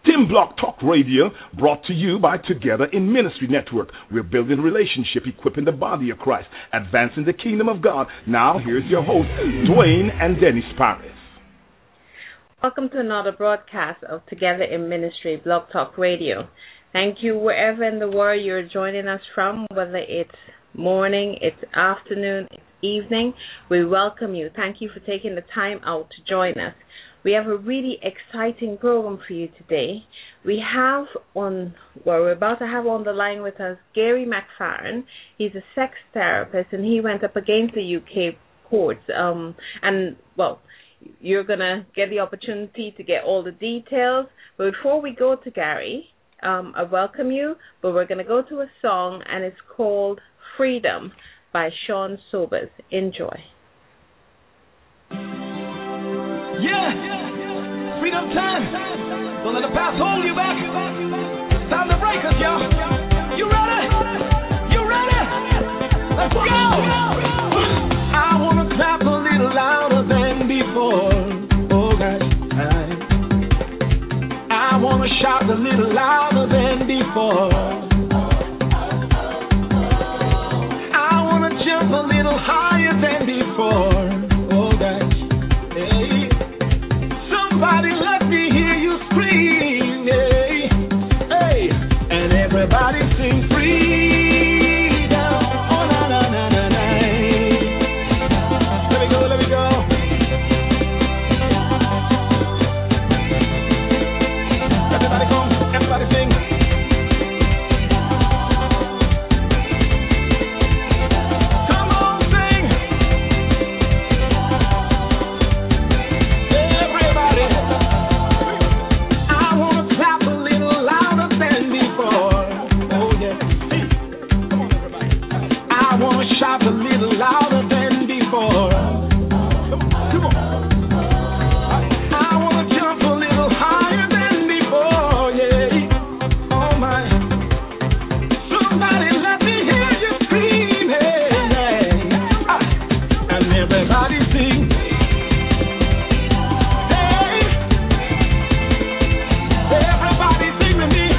Tim Block Talk Radio, brought to you by Together in Ministry Network. We're building a relationship, equipping the body of Christ, advancing the kingdom of God. Now, here's your host, Dwayne and Dennis Paris. Welcome to another broadcast of Together in Ministry Blog Talk Radio. Thank you wherever in the world you're joining us from, whether it's morning, it's afternoon, it's evening. We welcome you. Thank you for taking the time out to join us. We have a really exciting program for you today. We're about to have on the line with us Gary McFarlane. He's a sex therapist, and he went up against the UK courts. You're going to get the opportunity to get all the details. But before we go to Gary, I welcome you, but we're going to go to a song, and it's called Freedom by Sean Sobers. Enjoy. Yeah, freedom time. Don't let the past hold you back. It's time to break us, y'all. You ready? You ready? Let's go. I wanna clap a little louder than before. Oh, gosh. I wanna shout a little louder than before. I wanna jump a little higher than before. Oh, gosh. Hey. Somebody let me hear you scream, hey, hey, and everybody sing freedom. Oh, na, na, na, na, na. Let me go, let me go. Everybody come, everybody sing. Shout a little louder than before. Come on. I wanna jump a little higher than before, yeah. Oh my. Somebody let me hear you scream, hey, yeah. And everybody sing. Hey. Everybody sing with me.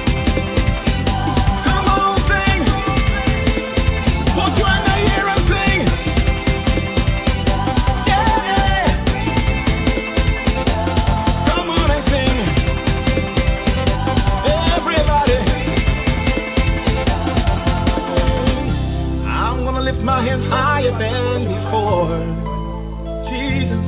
Come on, sing. Put your hand here and sing. Yeah. Come on and sing. Everybody. I'm gonna lift my hands higher than before. Jesus,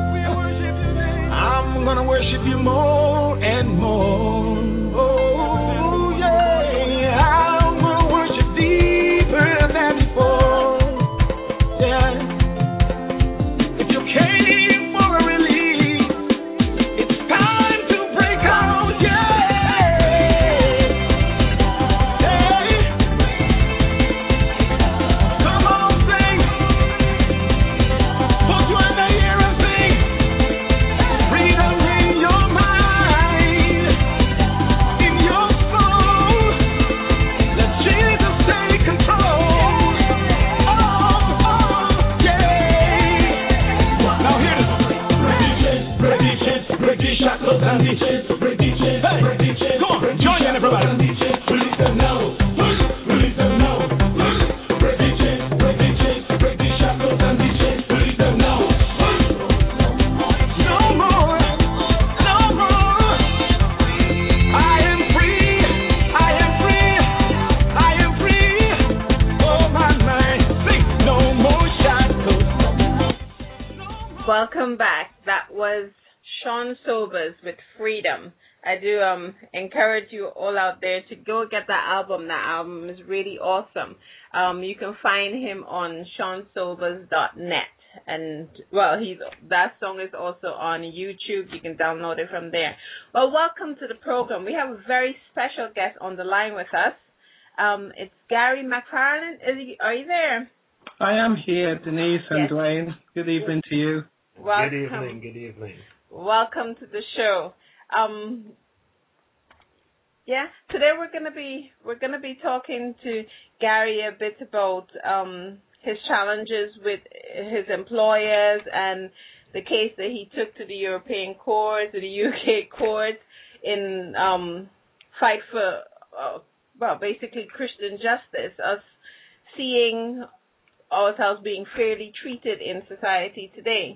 I'm gonna worship you more and more. Oh, yeah. I'm gonna worship deeper than before. Yeah. If you came for a release, it's time to break out. Yeah. Hey. Come on, sing. Put your hand here and sing. Freedom in your mind, in your soul. Let Jesus take control. Oh, yeah. Now hear this. Break these chains, break these shackles and these chains, break these chains, break these chains. Come on, join in, everybody. Release them now, release them now. Break these chains, break these chains, break these shackles and these chains, release them now. No more, no more. I am free, I am free, I am free. Oh my mind, sing no more shackles. Welcome back. That was Sean Sobers with Freedom. I do encourage you all out there to go get that album. That album is really awesome. You can find him on SeanSobers.net. And, that song is also on YouTube. You can download it from there. Well, welcome to the program. We have a very special guest on the line with us. It's Gary McFarlane. Are you there? I am here, Denise and Yes. Dwayne. Good evening to you. Welcome. Good evening. Welcome to the show. Today we're gonna be talking to Gary a bit about his challenges with his employers and the case that he took to the European courts, to the UK courts. in fight for basically Christian justice, us seeing ourselves being fairly treated in society today.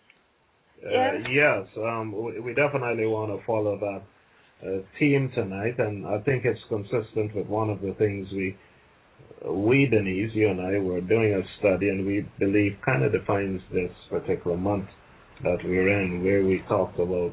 Yes, we definitely want to follow that theme tonight, and I think it's consistent with one of the things we Denise, you and I were doing a study, and we believe kind of defines this particular month that we're in, where we talked about,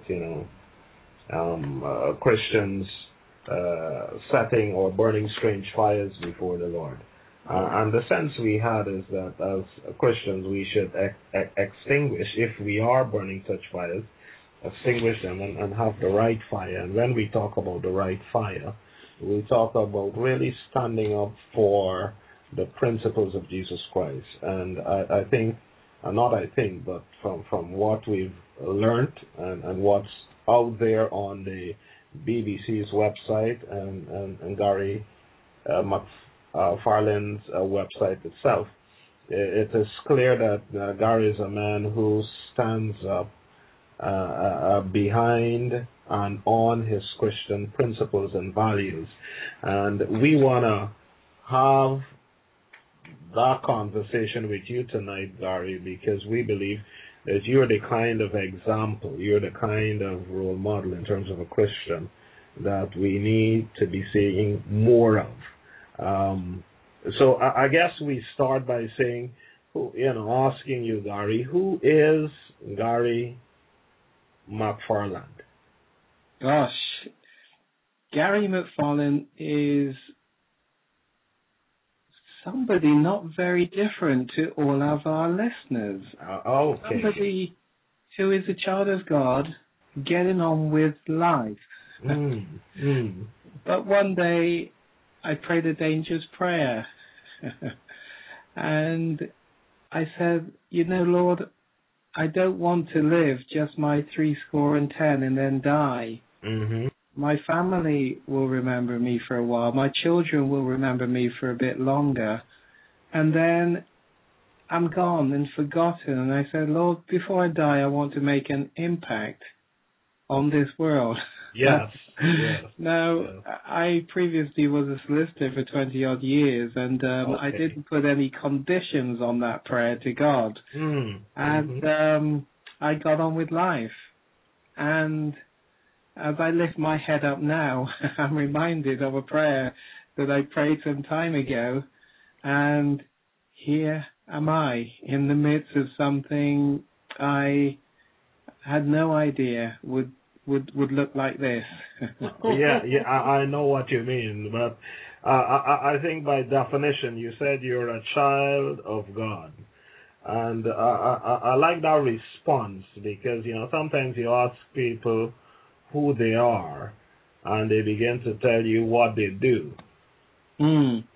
Christians setting or burning strange fires before the Lord. And the sense we had is that as Christians we should extinguish, if we are burning such fires, extinguish them and have the right fire. And when we talk about the right fire, we talk about really standing up for the principles of Jesus Christ. And I think, but from what we've learned and what's out there on the BBC's website and Gary McFarlane's website itself, it is clear that Gary is a man who stands up behind and on his Christian principles and values. And we want to have that conversation with you tonight, Gary, because we believe that you're the kind of example, you're the kind of role model in terms of a Christian that we need to be seeing more of. So I guess we start by saying, asking you, Gary, who is Gary McFarlane? Gosh, Gary McFarlane is somebody not very different to all of our listeners. Okay. Somebody who is a child of God, getting on with life. But one day I prayed a dangerous prayer. And I said, Lord, I don't want to live just my 70 and then die. Mm-hmm. My family will remember me for a while. My children will remember me for a bit longer. And then I'm gone and forgotten. And I said, Lord, before I die, I want to make an impact on this world. Yes. Now, yes. I previously was a solicitor for 20-odd years, and I didn't put any conditions on that prayer to God. And I got on with life. And as I lift my head up now, I'm reminded of a prayer that I prayed some time ago, and here am I in the midst of something I had no idea would look like this. I know what you mean, but I think by definition you said you're a child of God. And I like that response because, sometimes you ask people who they are and they begin to tell you what they do. And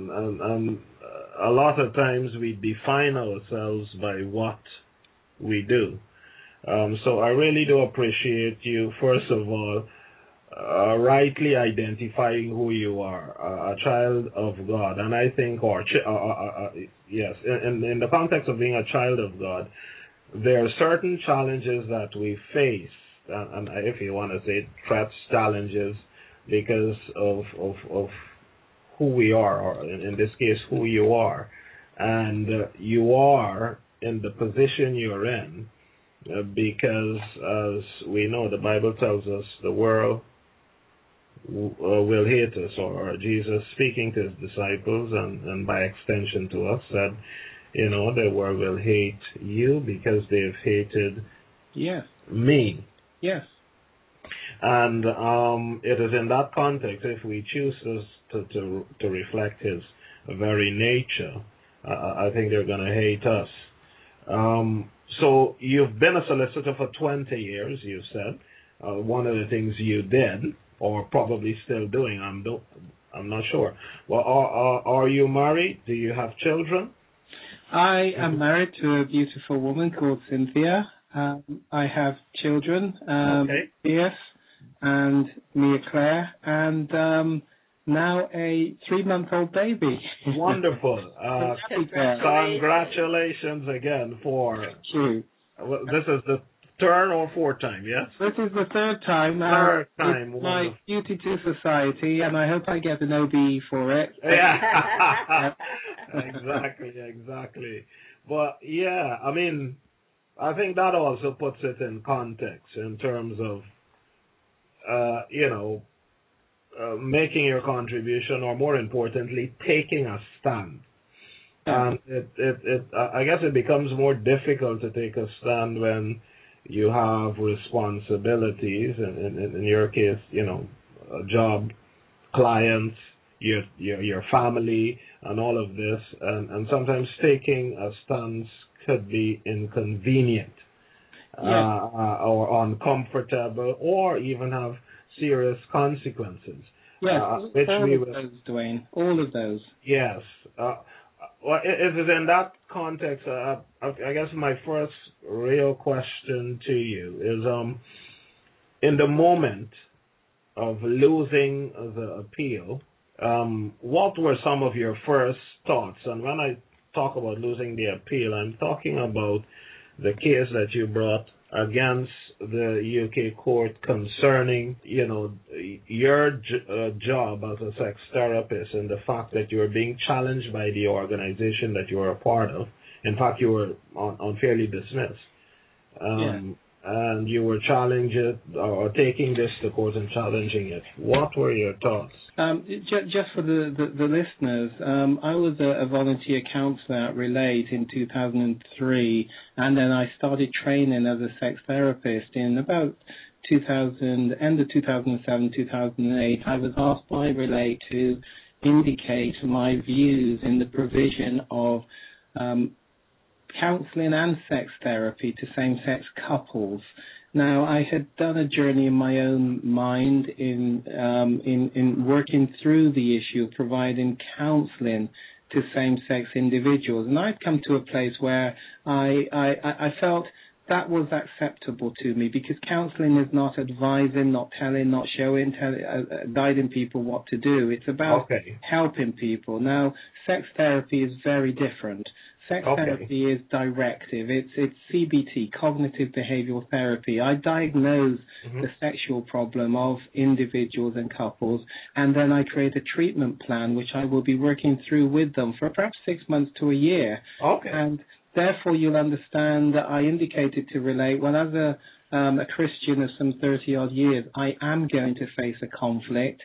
a lot of times we define ourselves by what we do. So I really do appreciate you, first of all, rightly identifying who you are, a child of God. And I think, yes, in the context of being a child of God, there are certain challenges that we face, and if you want to say threats, challenges, because of who we are, or in this case, who you are. And you are in the position you're in because, as we know, the Bible tells us the world will hate us, or Jesus speaking to his disciples and by extension to us said, the world will hate you because they've hated me. Yes. And it is in that context, if we choose to reflect his very nature, I think they're going to hate us. So you've been a solicitor for 20 years, you said. One of the things you did, or probably still doing, I'm not sure. Well, are you married? Do you have children? I am married to a beautiful woman called Cynthia. I have children, Pierce and Mia Claire, and now a 3-month-old baby. Wonderful. Congratulations again for... Thank you. Well, this is the third or fourth time, yes? This is the third time. Third time. It's my duty to society, and I hope I get an OBE for it. Yeah. Exactly. But, yeah, I mean, I think that also puts it in context in terms of, making your contribution, or more importantly, taking a stand. And I guess it becomes more difficult to take a stand when you have responsibilities, in your case, a job, clients, your family, and all of this, and sometimes taking a stance could be inconvenient, or uncomfortable, or even have serious consequences. Yes, all of those, Dwayne. All of those. Yes. Well, it is in that context. I guess my first real question to you is: in the moment of losing the appeal, what were some of your first thoughts? And when I talk about losing the appeal, I'm talking about the case that you brought against the UK court concerning, your job as a sex therapist, and the fact that you were being challenged by the organization that you were a part of. In fact, you were unfairly dismissed. And you were challenging or taking this to court and challenging it. What were your thoughts? Just for the listeners, I was a volunteer counsellor at Relate in 2003, and then I started training as a sex therapist in about end of 2007, 2008. I was asked by Relate to indicate my views in the provision of counselling and sex therapy to same-sex couples. Now, I had done a journey in my own mind in working through the issue of providing counselling to same-sex individuals, and I'd come to a place where I felt that was acceptable to me, because counselling is not advising, not telling, not showing, guiding people what to do. It's about helping people. Now, sex therapy is very different. Sex therapy is directive. It's CBT, cognitive behavioral therapy. I diagnose the sexual problem of individuals and couples, and then I create a treatment plan which I will be working through with them for perhaps 6 months to a year. And therefore, you'll understand that I indicated to Relate, well, as a Christian of some 30-odd years, I am going to face a conflict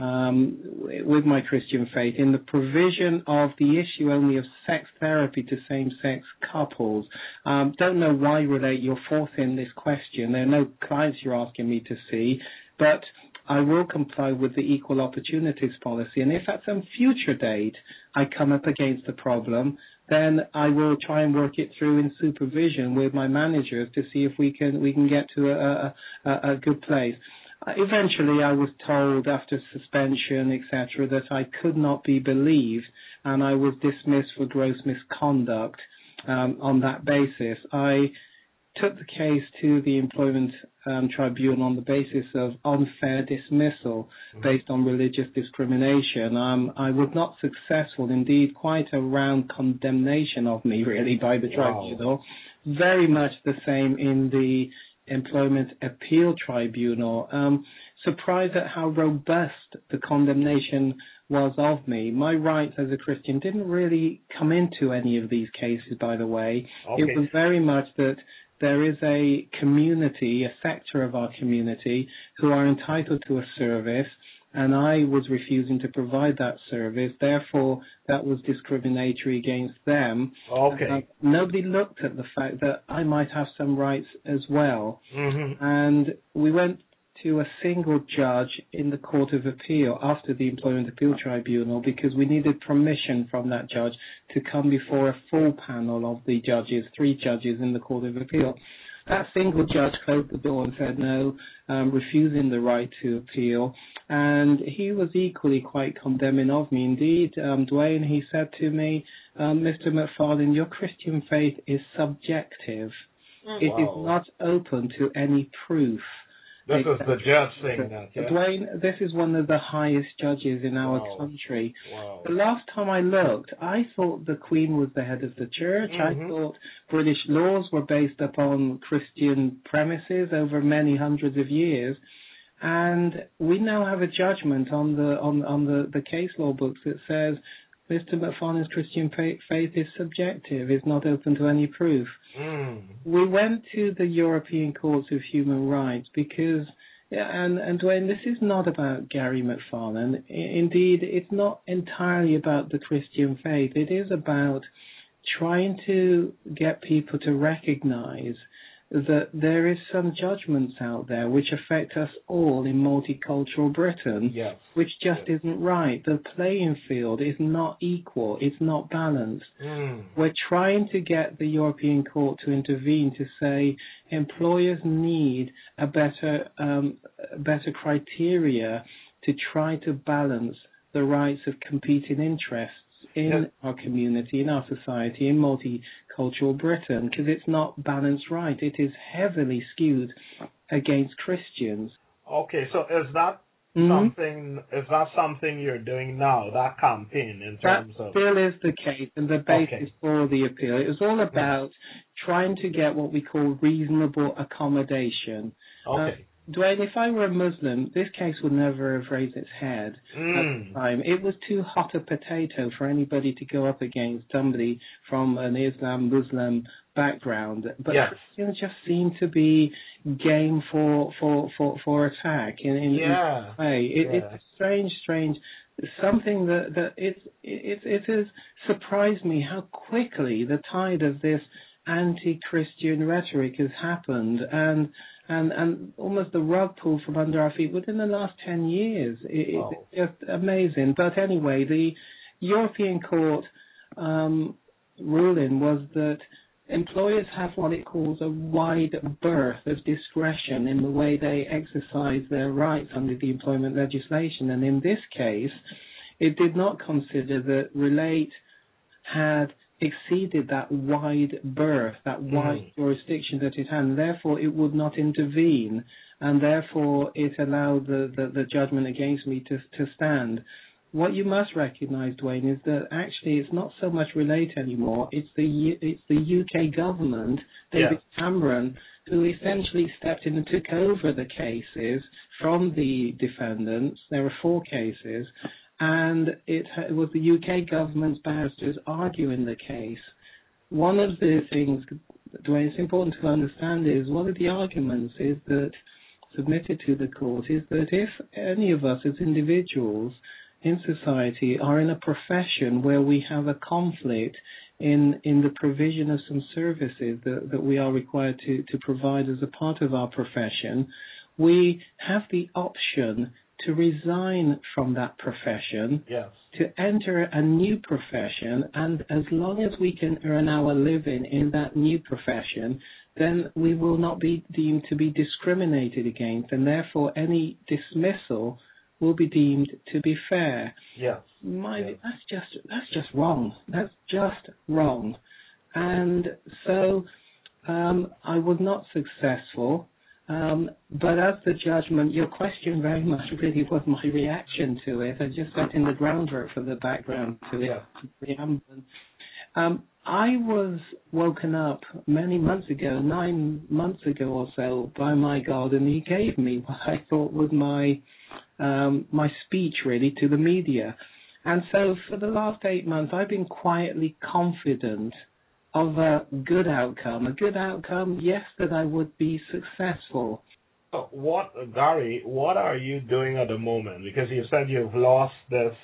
with my Christian faith in the provision of the issue only of sex therapy to same-sex couples. Don't know why, Relate, you're forcing this question. There are no clients you're asking me to see, but I will comply with the equal opportunities policy. And if at some future date I come up against a problem, then I will try and work it through in supervision with my managers to see if we can get to a good place. Eventually, I was told after suspension, etc., that I could not be believed, and I was dismissed for gross misconduct on that basis. I took the case to the Employment Tribunal on the basis of unfair dismissal based on religious discrimination. I was not successful, indeed, quite a round condemnation of me, really, by the tribunal. Very much the same in the Employment Appeal Tribunal. Surprised at how robust the condemnation was of me. My rights as a Christian didn't really come into any of these cases, by the way. It was very much that there is a community, a sector of our community, who are entitled to a service, and I was refusing to provide that service. Therefore, that was discriminatory against them. Nobody looked at the fact that I might have some rights as well. And we went to a single judge in the Court of Appeal after the Employment Appeal Tribunal, because we needed permission from that judge to come before a full panel of the judges, 3 judges in the Court of Appeal. That single judge closed the door and said no, refusing the right to appeal. And he was equally quite condemning of me. Indeed, Dwayne, he said to me, Mr. McFarlane, your Christian faith is subjective. It is not open to any proof. This is the judge saying that, yeah? Dwayne, this is one of the highest judges in our country. Wow. The last time I looked, I thought the Queen was the head of the church. I thought British laws were based upon Christian premises over many hundreds of years. And we now have a judgment on the case law books that says Mr. McFarlane's Christian faith is subjective, is not open to any proof. We went to the European Courts of Human Rights because, and Dwayne, this is not about Gary McFarlane. Indeed, it's not entirely about the Christian faith. It is about trying to get people to recognize that there is some judgments out there which affect us all in multicultural Britain, which just isn't right. The playing field is not equal. It's not balanced. We're trying to get the European Court to intervene to say employers need a better criteria to try to balance the rights of competing interests in our community, in our society, in multicultural Britain, because it's not balanced right. It is heavily skewed against Christians. Okay, so is that something? Is that something you're doing now? That campaign in terms of that still is the case, and the basis for the appeal. It was all about trying to get what we call reasonable accommodation. Okay. Dwayne, if I were a Muslim, this case would never have raised its head at the time. It was too hot a potato for anybody to go up against somebody from an Muslim background. But Christians just seem to be game for attack in this way. It's strange. Something that it has surprised me how quickly the tide of this anti-Christian rhetoric has happened, and almost the rug pulled from under our feet within the last 10 years. It's just amazing. But anyway, the European Court ruling was that employers have what it calls a wide berth of discretion in the way they exercise their rights under the employment legislation. And in this case, it did not consider that Relate had exceeded that wide berth, that wide jurisdiction that it had, and therefore it would not intervene, and therefore it allowed the judgment against me to stand. What you must recognise, Dwayne, is that actually it's not so much Relate anymore. It's the UK government, David Cameron, who essentially stepped in and took over the cases from the defendants. There were 4 cases. And it was the UK government's barristers arguing the case. One of the things, Dwayne, it's important to understand is one of the arguments is that submitted to the court is that if any of us as individuals in society are in a profession where we have a conflict in the provision of some services that we are required to provide as a part of our profession, we have the option to resign from that profession, to enter a new profession, and as long as we can earn our living in that new profession, then we will not be deemed to be discriminated against, and therefore any dismissal will be deemed to be fair. That's just wrong. That's just wrong. And so I was not successful. But as the judgment, your question very much really was my reaction to it. I just got in the groundwork for the background to it. I was woken up many months ago, 9 months ago or so, by my God, and he gave me what I thought was my speech really to the media. And so for the last 8 months, I've been quietly confident of a good outcome, yes, that I would be successful. Gary, what are you doing at the moment? Because you said you've lost this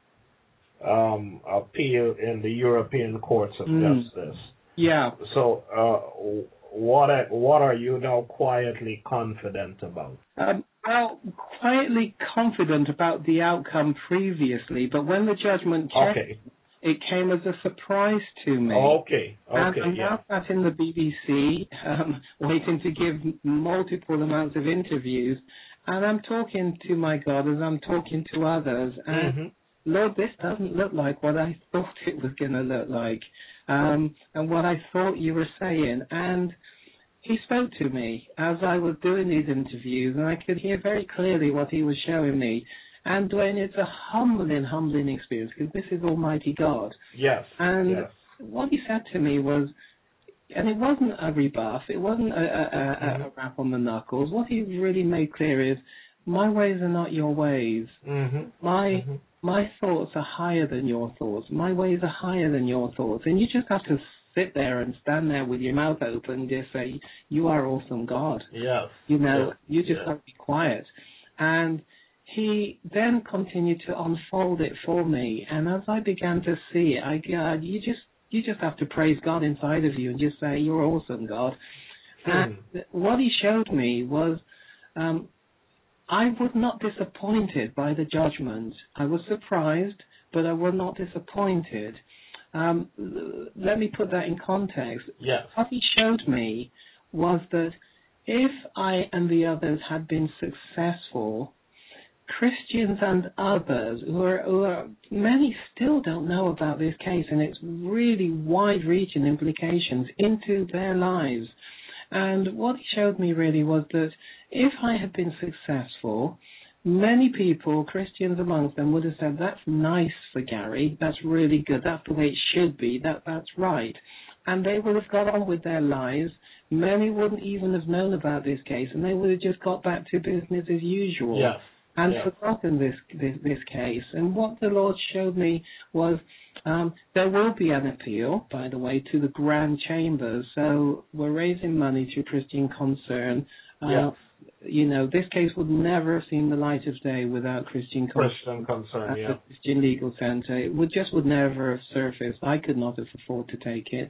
appeal in the European Courts of Justice. Yeah. So what are you now quietly confident about? Well, quietly confident about the outcome previously, but when the judgment came, it came as a surprise to me. And I'm now sat in the BBC, waiting to give multiple amounts of interviews, and I'm talking to my God as I'm talking to others, and Lord, this doesn't look like what I thought it was going to look like, and what I thought you were saying. And he spoke to me as I was doing these interviews, and I could hear very clearly what he was showing me. And Dwayne, it's a humbling experience, because this is Almighty God. Yes. And yes. what he said to me was, and it wasn't a rebuff, it wasn't a rap on the knuckles. What he really made clear is, my ways are not your ways. My thoughts are higher than your thoughts. My ways are higher than your thoughts. And you just have to sit there and stand there with your mouth open and just say, you are awesome, God. Yes. You know, you just have to be quiet. And he then continued to unfold it for me. And as I began to see it, you just have to praise God inside of you and just say, you're awesome, God. And what he showed me was, I was not disappointed by the judgment. I was surprised, but I was not disappointed. Let me put that in context. Yes. What he showed me was that if I and the others had been successful, Christians and others who are many still don't know about this case and its really wide-reaching implications into their lives. And what he showed me really was that if I had been successful, many people, Christians amongst them, would have said, that's nice for Gary, that's really good, that's the way it should be, that's right. And they would have got on with their lives. Many wouldn't even have known about this case, and they would have just got back to business as usual. Yes. And forgotten this case. And what the Lord showed me was there will be an appeal, by the way, to the Grand Chambers. So we're raising money through Christian Concern. You know, this case would never have seen the light of day without Christian Concern at the Christian Legal Center. It would never have surfaced. I could not have afforded to take it.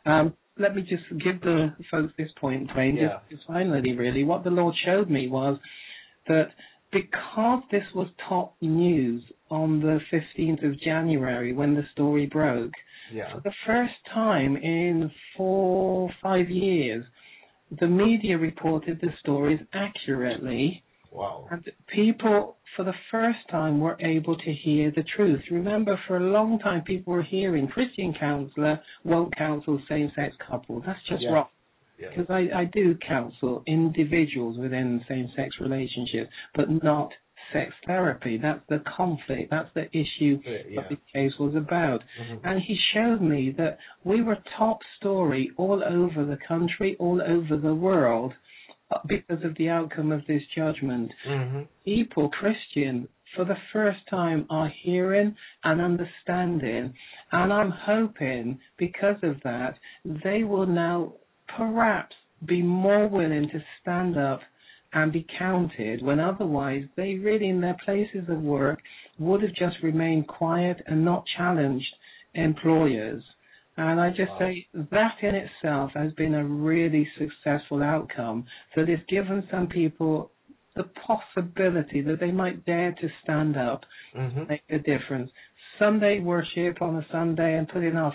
Let me just give the folks this point, Dwayne, just finally, really. What the Lord showed me was that because this was top news on the 15th of January when the story broke, for the first time in 4 or 5 years, the media reported the stories accurately. Wow. And people, for the first time, were able to hear the truth. Remember, for a long time, people were hearing Christian counselor won't counsel same-sex couples. That's just wrong. Because I do counsel individuals within same-sex relationships, but not sex therapy. That's the conflict. That's the issue that the case was about. And he showed me that we were top story all over the country, all over the world, because of the outcome of this judgment. People, Christian, for the first time, are hearing and understanding. And I'm hoping, because of that, they will now perhaps be more willing to stand up and be counted when otherwise they really in their places of work would have just remained quiet and not challenged employers. And I just say that in itself has been a really successful outcome. So it's given some people the possibility that they might dare to stand up and make a difference. Sunday worship on a Sunday and putting our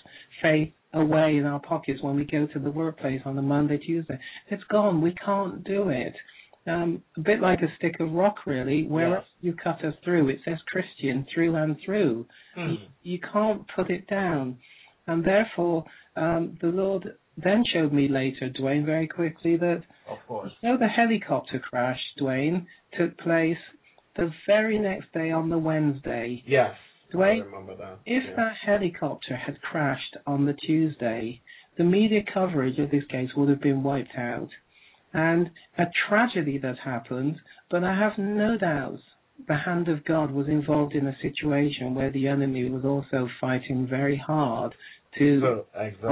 faith away in our pockets when we go to the workplace on a Monday, Tuesday. It's gone. We can't do it. A bit like a stick of rock, really. Where you cut us through, it says Christian through and through. You can't put it down. And therefore, the Lord then showed me later, Dwayne, very quickly that the helicopter crash, Dwayne, took place the very next day on the Wednesday. Yes. Dwayne, I remember that. If that helicopter had crashed on the Tuesday, the media coverage of this case would have been wiped out. And a tragedy that happened, but I have no doubts the hand of God was involved in a situation where the enemy was also fighting very hard to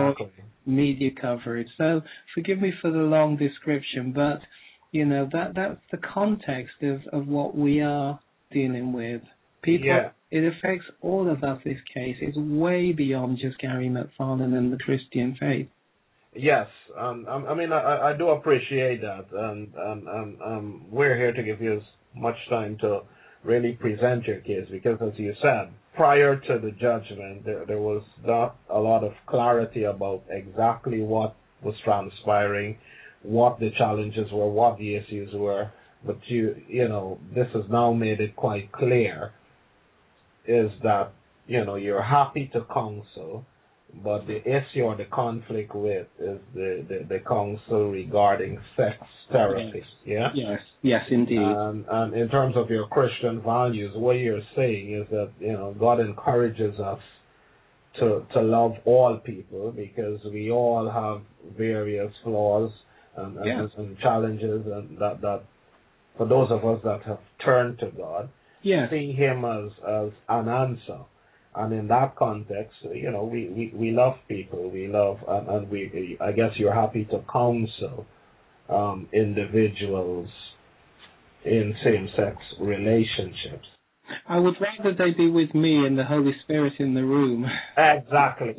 media coverage. So forgive me for the long description, but you know that's the context of what we are dealing with. People, it affects all of us, this case. It's way beyond just Gary McFarland and the Christian faith. Yes, I mean, I do appreciate that, and we're here to give you as much time to really present your case, because as you said, prior to the judgment, there was not a lot of clarity about exactly what was transpiring, what the challenges were, what the issues were, but you know, this has now made it quite clear, is that, you know, you're happy to counsel, but the issue or the conflict with is the council regarding sex therapy. Yeah? Yes, indeed. And in terms of your Christian values, what you're saying is that, God encourages us to love all people because we all have various flaws and challenges, and that for those of us that have turned to God, see Him as an answer. And in that context, we love people. We love, and we. I guess you're happy to counsel individuals in same-sex relationships. I would rather they be with me and the Holy Spirit in the room. Exactly.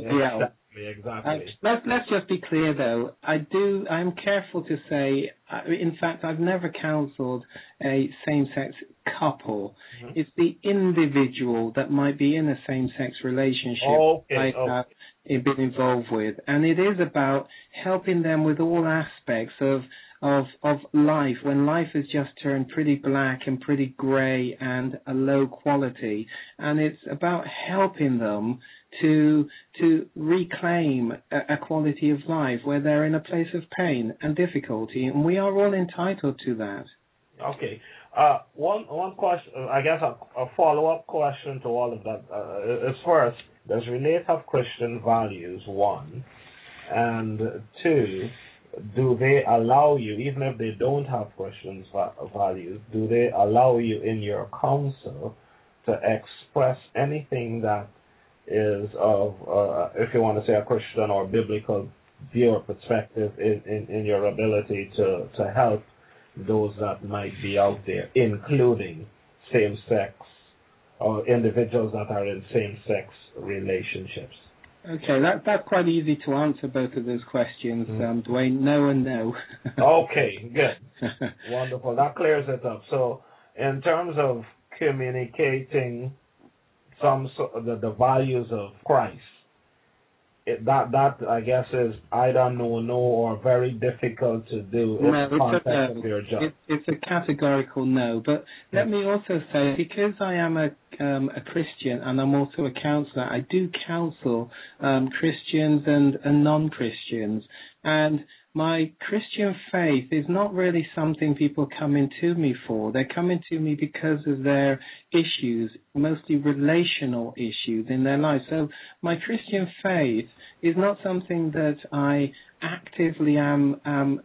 Let's just be clear, though. I'm careful to say, in fact, I've never counseled a same-sex couple. Mm-hmm. It's the individual that might be in a same-sex relationship I have been involved with. And it is about helping them with all aspects of life, when life has just turned pretty black and pretty grey and a low quality. And it's about helping them to reclaim a quality of life where they're in a place of pain and difficulty, and we are all entitled to that. Okay. One question, I guess a follow-up question to all of that is first, does Relate have Christian values, one? And two, do they allow you, even if they don't have Christian values, do they allow you in your counsel to express anything that is of, if you want to say a Christian or biblical view or perspective in your ability to help those that might be out there, including same-sex or individuals that are in same-sex relationships? Okay, that's quite easy to answer both of those questions, Dwayne. No and no. Okay, good. Wonderful. That clears it up. So in terms of communicating the values of Christ, that I guess is either no or very difficult to do in the context of your job. It's a categorical no. But let me also say, because I am a Christian and I'm also a counselor, I do counsel Christians and non-Christians. And my Christian faith is not really something people come into me for. They're coming to me because of their issues, mostly relational issues in their life. So my Christian faith is not something that I actively am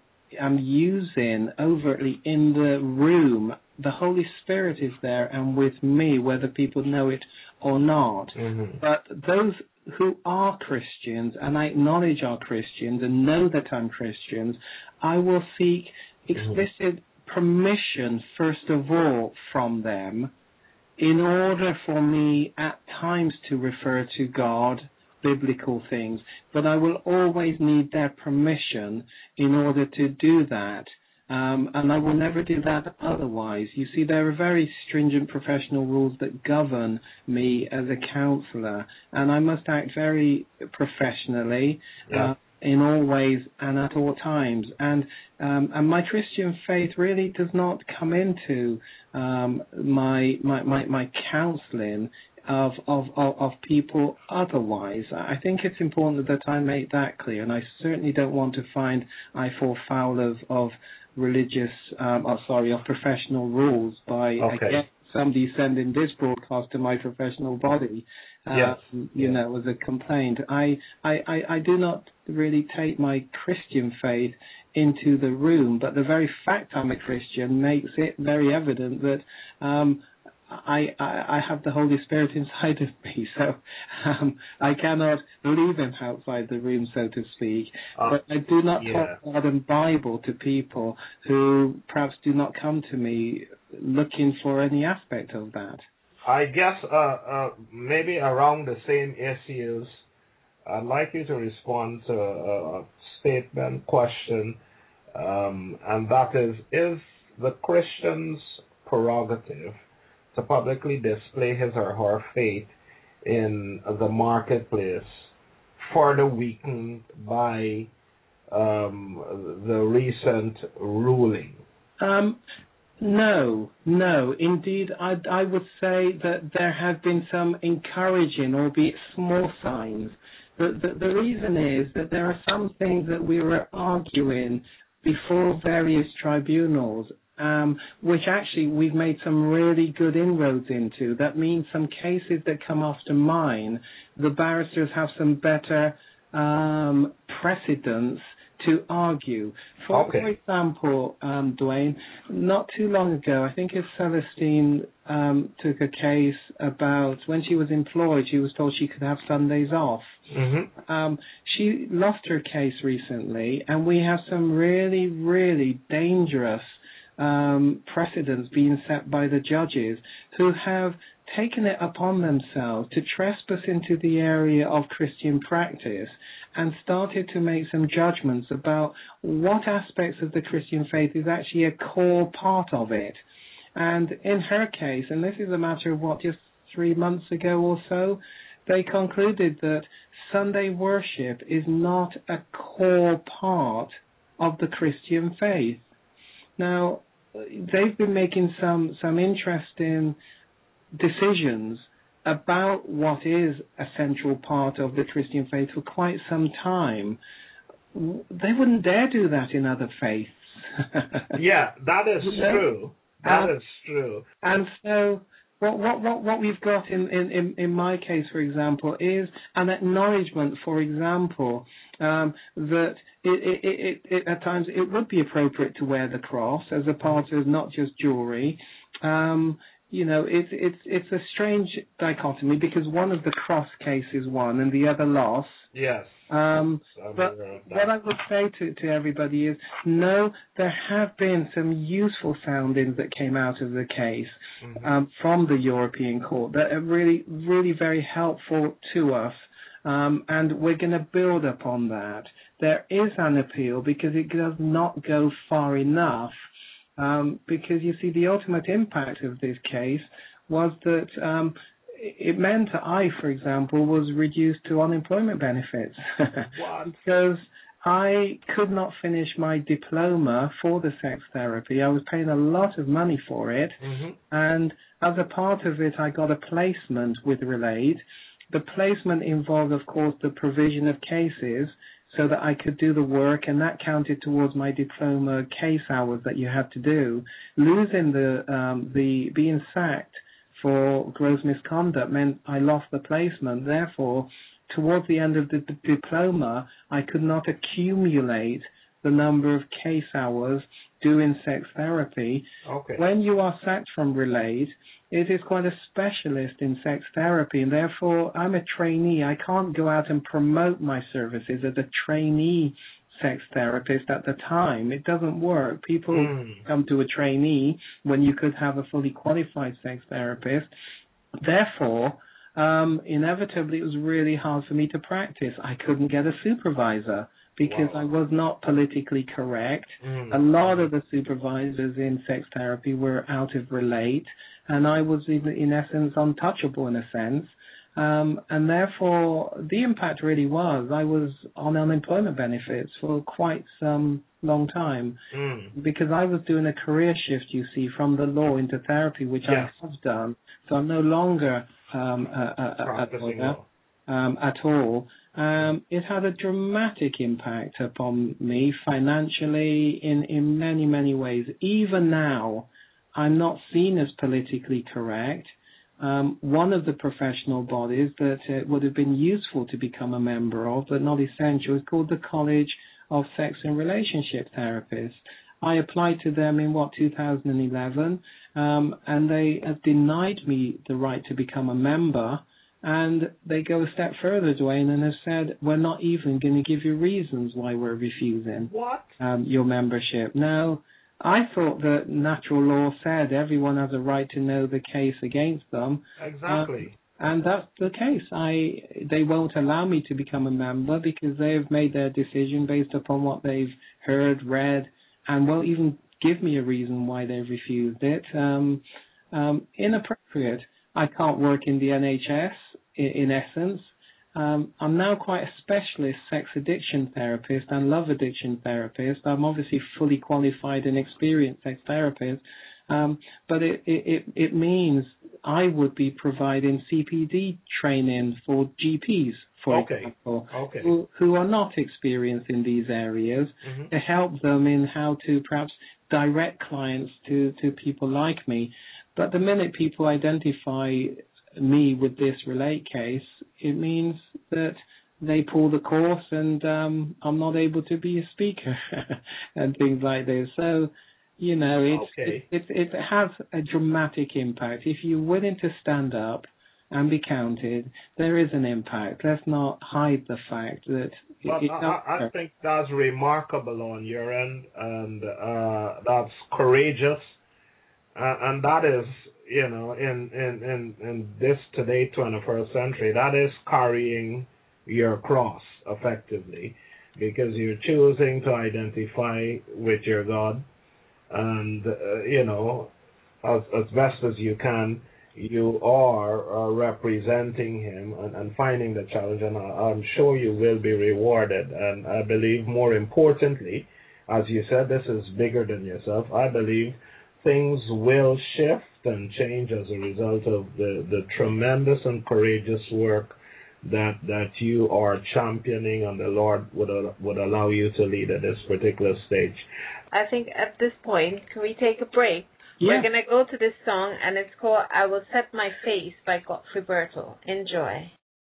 using overtly in the room. The Holy Spirit is there and with me, whether people know it or not. Mm-hmm. But those who are Christians, and I acknowledge are Christians and know that I'm Christians, I will seek explicit permission, first of all, from them in order for me at times to refer to God, biblical things, but I will always need their permission in order to do that. And I will never do that otherwise. You see, there are very stringent professional rules that govern me as a counselor, and I must act very professionally in all ways and at all times. And my Christian faith really does not come into my counseling of people otherwise. I think it's important that I make that clear, and I certainly don't want to find I fall foul of religious, of professional rules by again, somebody sending this broadcast to my professional body, as a complaint. I do not really take my Christian faith into the room, but the very fact I'm a Christian makes it very evident that I have the Holy Spirit inside of me, so I cannot leave him outside the room, so to speak. But I do not talk God and Bible to people who perhaps do not come to me looking for any aspect of that. I guess maybe around the same issues, I'd like you to respond to a statement question, and that is the Christian's prerogative to publicly display his or her faith in the marketplace further weakened by the recent ruling? No. Indeed, I would say that there have been some encouraging, albeit small signs, The reason is that there are some things that we were arguing before various tribunals, which actually we've made some really good inroads into. That means some cases that come after mine, the barristers have some better precedents to argue. For example, Dwayne, not too long ago, I think if Celestine took a case about when she was employed, she was told she could have Sundays off. Mm-hmm. She lost her case recently, and we have some really, really dangerous precedents being set by the judges who have taken it upon themselves to trespass into the area of Christian practice and started to make some judgments about what aspects of the Christian faith is actually a core part of it. And in her case, and this is a matter of just 3 months ago or so, they concluded that Sunday worship is not a core part of the Christian faith. Now, they've been making some interesting decisions about what is a central part of the Christian faith for quite some time. They wouldn't dare do that in other faiths. Yeah, that is true. That is true. And so what we've got in my case, for example, is an acknowledgement, for example, that it at times it would be appropriate to wear the cross as a part of not just jewelry. It's a strange dichotomy because one of the cross cases won and the other lost. Yes. But what I would say to everybody is, no, there have been some useful soundings that came out of the case from the European Court that are really, really very helpful to us, and we're going to build upon that. There is an appeal because it does not go far enough. Because you see, the ultimate impact of this case was that it meant that I, for example, was reduced to unemployment benefits. Because I could not finish my diploma for the sex therapy. I was paying a lot of money for it, and as a part of it, I got a placement with Relate. The placement involved, of course, the provision of cases, so that I could do the work, and that counted towards my diploma case hours that you had to do. Losing the being sacked for gross misconduct meant I lost the placement. Therefore, towards the end of the diploma, I could not accumulate the number of case hours doing sex therapy. Okay. When you are sacked from Relate, it is quite a specialist in sex therapy, and therefore I'm a trainee. I can't go out and promote my services as a trainee sex therapist at the time. It doesn't work. People come to a trainee when you could have a fully qualified sex therapist. Therefore, inevitably, it was really hard for me to practice. I couldn't get a supervisor because I was not politically correct. A lot of the supervisors in sex therapy were out of Relate, and I was, in essence, untouchable in a sense. And therefore, the impact really was I was on unemployment benefits for quite some long time because I was doing a career shift, you see, from the law into therapy, which I have done. So I'm no longer a lawyer at all. It had a dramatic impact upon me financially in many, many ways. Even now, I'm not seen as politically correct. One of the professional bodies that would have been useful to become a member of, but not essential, is called the College of Sex and Relationship Therapists. I applied to them in 2011, and they have denied me the right to become a member. And they go a step further, Dwayne, and have said, we're not even going to give you reasons why we're refusing your membership. Now, I thought that natural law said everyone has a right to know the case against them. Exactly. And that's the case. They won't allow me to become a member because they've made their decision based upon what they've heard, read, and won't even give me a reason why they've refused it. Inappropriate. I can't work in the NHS, in essence. I'm now quite a specialist sex addiction therapist and love addiction therapist. I'm obviously fully qualified and experienced sex therapist, but it means I would be providing CPD training for GPs, for Okay. example, Okay. who are not experienced in these areas, to help them in how to perhaps direct clients to people like me. But the minute people identify me with this Relate case, it means that they pull the course and I'm not able to be a speaker and things like this. So, you know, it has a dramatic impact. If you're willing to stand up and be counted, there is an impact. Let's not hide the fact that I think that's remarkable on your end, and that's courageous, and that is, you know, in this today 21st century, that is carrying your cross effectively, because you're choosing to identify with your God, and you know, as best as you can, you are representing him and finding the challenge, and I'm sure you will be rewarded. And I believe, more importantly, as you said, this is bigger than yourself. I believe things will shift and change as a result of the tremendous and courageous work that you are championing, and the Lord would allow you to lead at this particular stage. I think at this point, can we take a break? Yeah. We're going to go to this song, and it's called I Will Set My Face by Godfrey Bertel. Enjoy.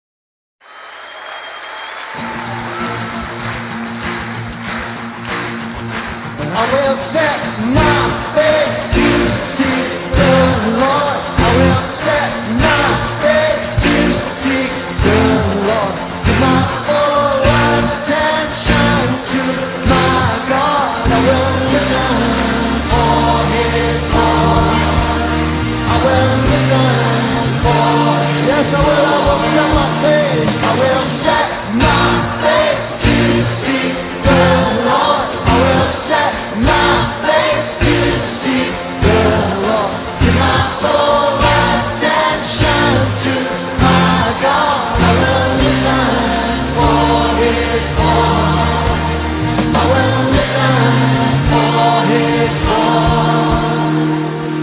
I will set my face to seek the Lord. I will set my face to seek the Lord. Give my full attention to my God. I will listen for His voice. I will listen for. Yes, I will set my face. I will set my face to seek the Lord. I will set my face to seek the Lord. Give my full attention to my God. I will listen for His voice. I will listen for His voice.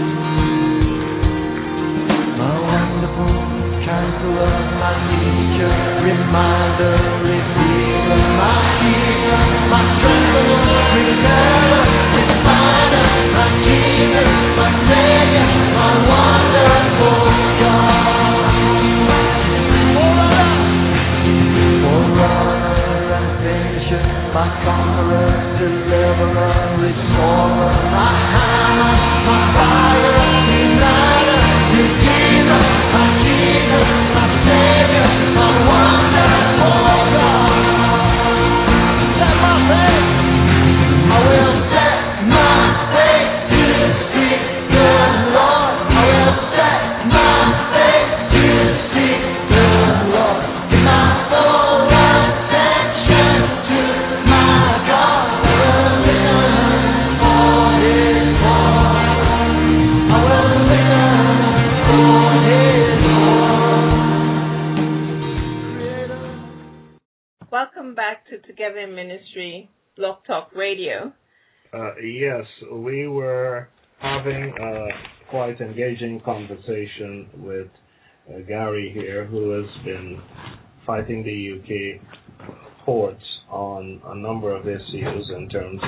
My wonderful counselor, my teacher, reminder, receiver, my keeper, my strength, remember, refiner, my Jesus, my Savior, my wonderful God. Forerunner and finisher, my conqueror, deliverer, restorer, my hammer, my fire, uniter, redeemer, my Jesus, my Savior, my wonderful God. Set my face. I will set my face to seek the Lord. I will set my face to seek the Lord. Give my full attention to my God. I will listen for His voice. I will listen for His voice. Welcome back to Together in Ministry, Blog Talk Radio. Yes, we were having a quite engaging conversation with Gary here, who has been fighting the UK courts on a number of issues in terms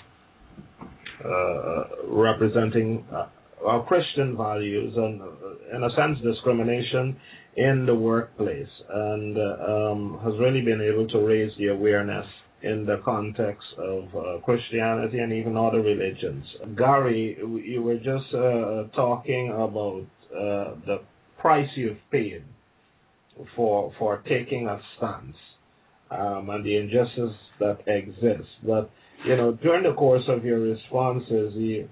of representing our Christian values and, in a sense, discrimination in the workplace, and has really been able to raise the awareness in the context of Christianity and even other religions. Gary, you were just talking about the price you've paid for taking a stance and the injustice that exists. But, you know, during the course of your responses,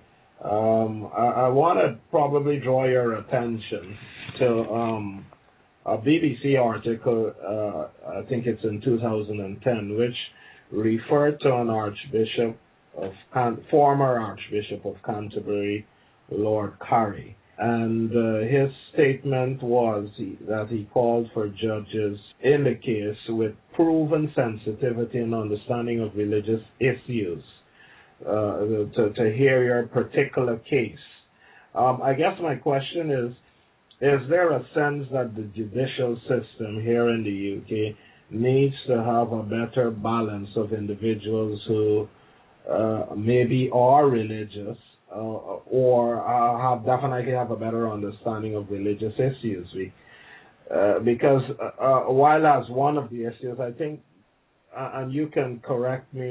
I want to probably draw your attention to a BBC article, I think it's in 2010, which referred to an Archbishop of former Archbishop of Canterbury, Lord Carey, and his statement was that he called for judges in the case with proven sensitivity and understanding of religious issues to hear your particular case. I guess my question is there a sense that the judicial system here in the UK needs to have a better balance of individuals who maybe are religious or definitely have a better understanding of religious issues. Because while as one of the issues, I think, and you can correct me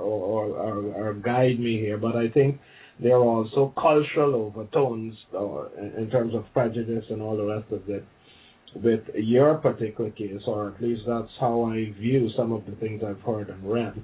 or guide me here, but I think there are also cultural overtones in terms of prejudice and all the rest of it with your particular case, or at least that's how I view some of the things I've heard and read.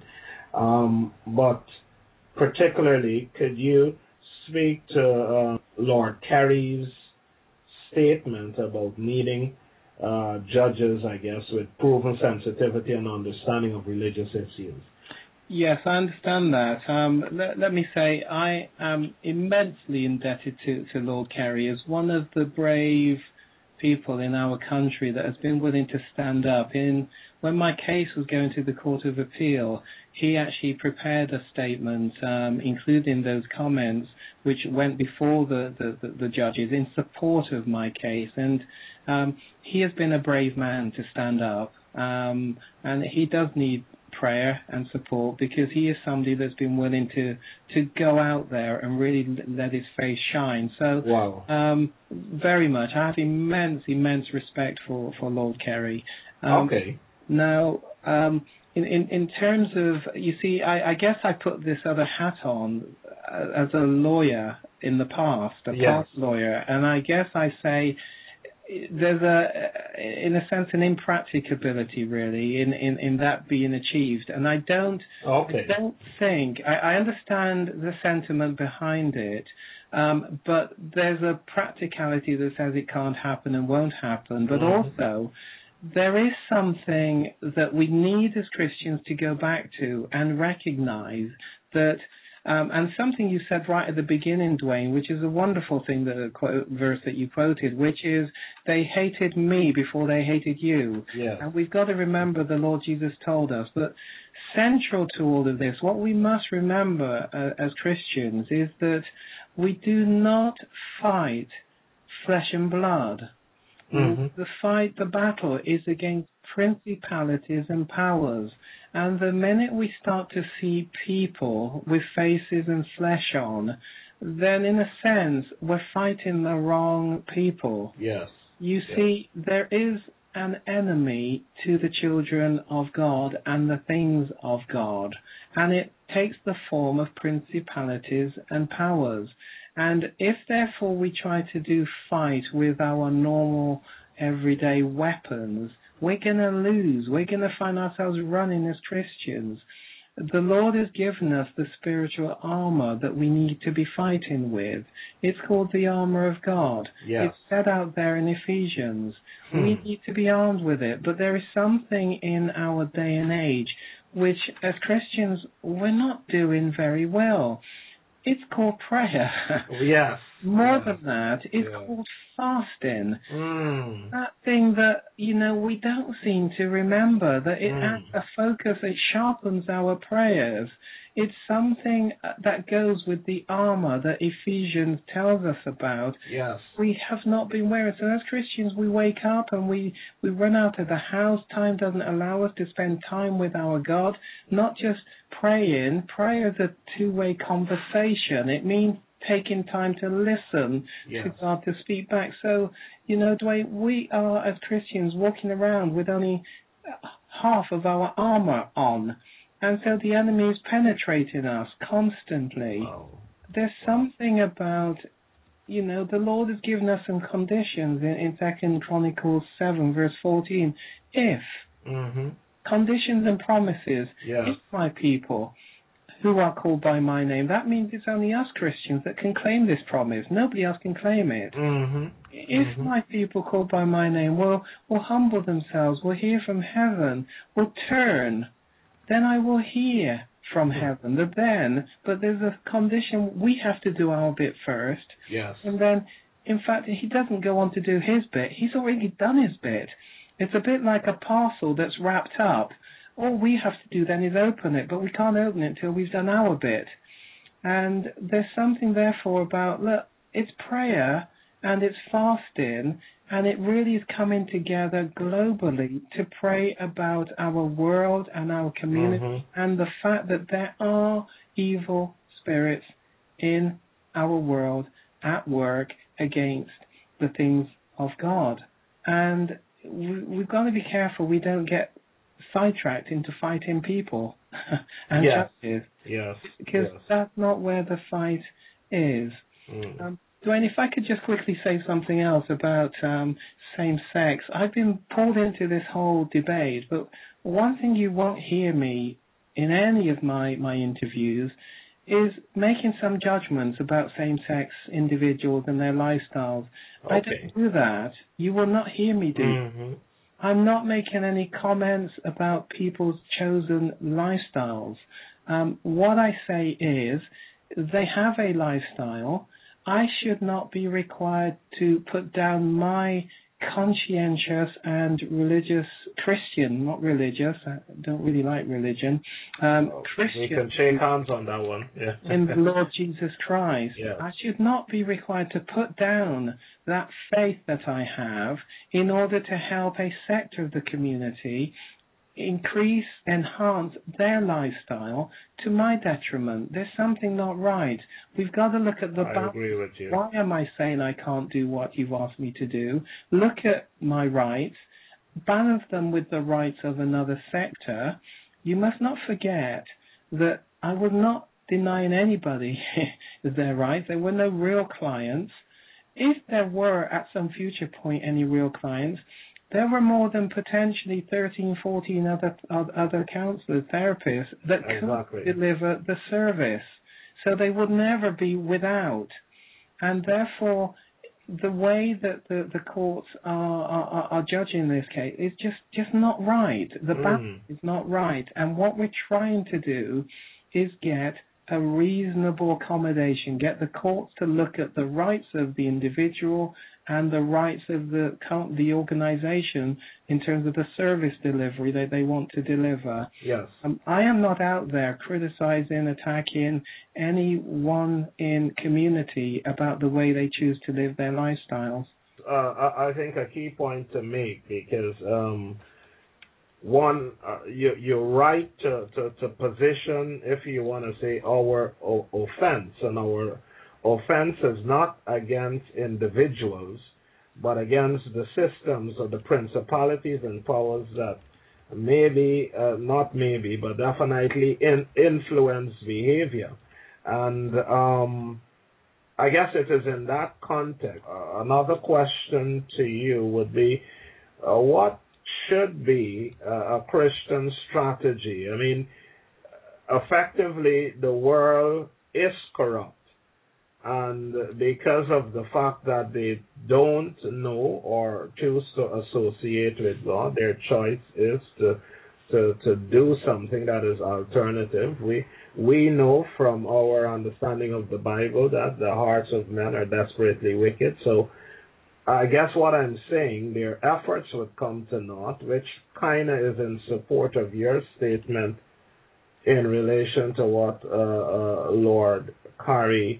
But particularly, could you speak to Lord Carey's statement about needing judges, I guess, with proven sensitivity and understanding of religious issues? Yes, I understand that. Let me say I am immensely indebted to Lord Carey as one of the brave people in our country that has been willing to stand up. When my case was going to the Court of Appeal, he actually prepared a statement, including those comments, which went before the judges in support of my case. And he has been a brave man to stand up. And he does need prayer and support, because he is somebody that's been willing to go out there and really let his face shine. So, wow. Very much. I have immense respect for Lord Carey. Okay. Now, in terms of, you see, I guess I put this other hat on as a lawyer in the past, past lawyer, and I guess I say there's in a sense, an impracticability really in that being achieved, and I don't think I understand the sentiment behind it, but there's a practicality that says it can't happen and won't happen, but also there is something that we need as Christians to go back to and recognize that. And something you said right at the beginning, Dwayne, which is a wonderful thing, the verse that you quoted, which is, they hated me before they hated you. Yes. And we've got to remember the Lord Jesus told us. But central to all of this, what we must remember as Christians is that we do not fight flesh and blood. Mm-hmm. The battle is against principalities and powers. And the minute we start to see people with faces and flesh on, then in a sense, we're fighting the wrong people. Yes. You see, there is an enemy to the children of God and the things of God. And it takes the form of principalities and powers. And if therefore we try to do fight with our normal everyday weapons, we're going to lose. We're going to find ourselves running as Christians. The Lord has given us the spiritual armor that we need to be fighting with. It's called the armor of God. Yes. It's set out there in Ephesians. We need to be armed with it. But there is something in our day and age which, as Christians, we're not doing very well. It's called prayer. Yes. More than that, it's called fasting. That thing that, we don't seem to remember, that it adds a focus, it sharpens our prayers. It's something that goes with the armor that Ephesians tells us about. Yes. We have not been wearing. So as Christians, we wake up and we run out of the house. Time doesn't allow us to spend time with our God, not just praying. Prayer is a two-way conversation. It means taking time to listen to God, to speak back. So, Dwayne, we are, as Christians, walking around with only half of our armor on. And so the enemy is penetrating us constantly. Wow. There's something about, the Lord has given us some conditions in 2 Chronicles 7, verse 14. If conditions and promises, if my people who are called by my name, that means it's only us Christians that can claim this promise. Nobody else can claim it. If my people called by my name will humble themselves, will hear from heaven, will turn, then I will hear from heaven. But there's a condition. We have to do our bit first. Yes. And then, in fact, he doesn't go on to do his bit. He's already done his bit. It's a bit like a parcel that's wrapped up. All we have to do then is open it, but we can't open it until we've done our bit. And there's something, therefore, about, look, it's prayer and it's fasting And it really is coming together globally to pray about our world and our community and the fact that there are evil spirits in our world at work against the things of God. And we've got to be careful we don't get sidetracked into fighting people and justice. Yes. Because that's not where the fight is. Dwayne, if I could just quickly say something else about same-sex. I've been pulled into this whole debate, but one thing you won't hear me in any of my interviews is making some judgments about same-sex individuals and their lifestyles. I don't do that. You will not hear me do. I'm not making any comments about people's chosen lifestyles. What I say is they have a lifestyle. I should not be required to put down my conscientious and religious Christian, not religious, I don't really like religion, Christian. We can shake hands on that one. In the Lord Jesus Christ. Yes. I should not be required to put down that faith that I have in order to help a sector of the community increase, enhance their lifestyle to my detriment. There's something not right. We've got to look at the I agree with you. Why am I saying I can't do what you've asked me to do? Look at my rights, balance them with the rights of another sector. You must not forget that I was not denying anybody their rights. There were no real clients. If there were at some future point any real clients, there were more than potentially 13, 14 other counselors, therapists that could deliver the service. So they would never be without. And therefore, the way that the courts are judging this case is just not right. The balance is not right. And what we're trying to do is get a reasonable accommodation, get the courts to look at the rights of the individual and the rights of the organization in terms of the service delivery that they want to deliver. Yes. I am not out there criticizing, attacking anyone in community about the way they choose to live their lifestyles. I think a key point to make, because one, you're right to position, if you want to say, our offense, and our offense is not against individuals, but against the systems or the principalities and powers that but definitely influence behavior. And I guess it is in that context. Another question to you would be, what should be a Christian strategy? I mean, effectively, the world is corrupt. And because of the fact that they don't know or choose to associate with God, their choice is to do something that is alternative. We know from our understanding of the Bible that the hearts of men are desperately wicked. So I guess what I'm saying, their efforts would come to naught, which kind of is in support of your statement in relation to what Lord Carey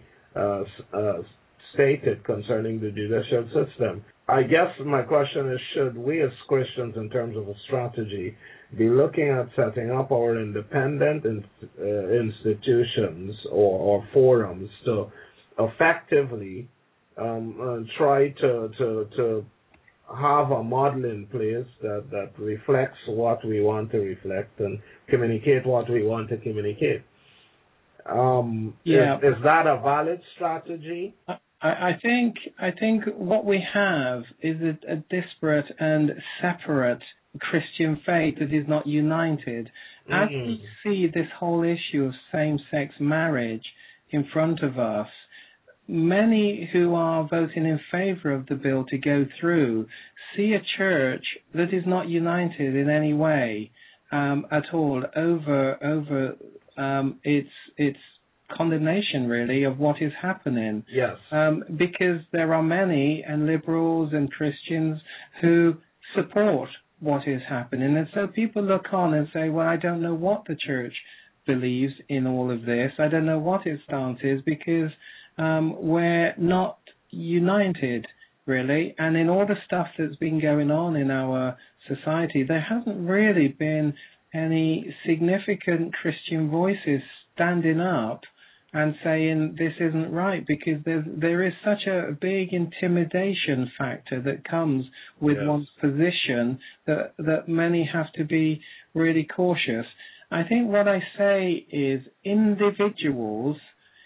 stated concerning the judicial system. I guess my question is, should we as Christians, in terms of a strategy, be looking at setting up our independent institutions or forums to effectively try to have a model in place that reflects what we want to reflect and communicate what we want to communicate? Is that a valid strategy? I think what we have is a disparate and separate Christian faith that is not united. As we see this whole issue of same-sex marriage in front of us, many who are voting in favor of the bill to go through see a church that is not united in any way at all over its condemnation, really, of what is happening. Yes. Because there are many, and liberals and Christians, who support what is happening. And so people look on and say, well, I don't know what the church believes in all of this. I don't know what its stance is, because we're not united really. And in all the stuff that's been going on in our society, there hasn't really been any significant Christian voices standing up and saying this isn't right, because there is such a big intimidation factor that comes with one's position that many have to be really cautious. I think what I say is individuals,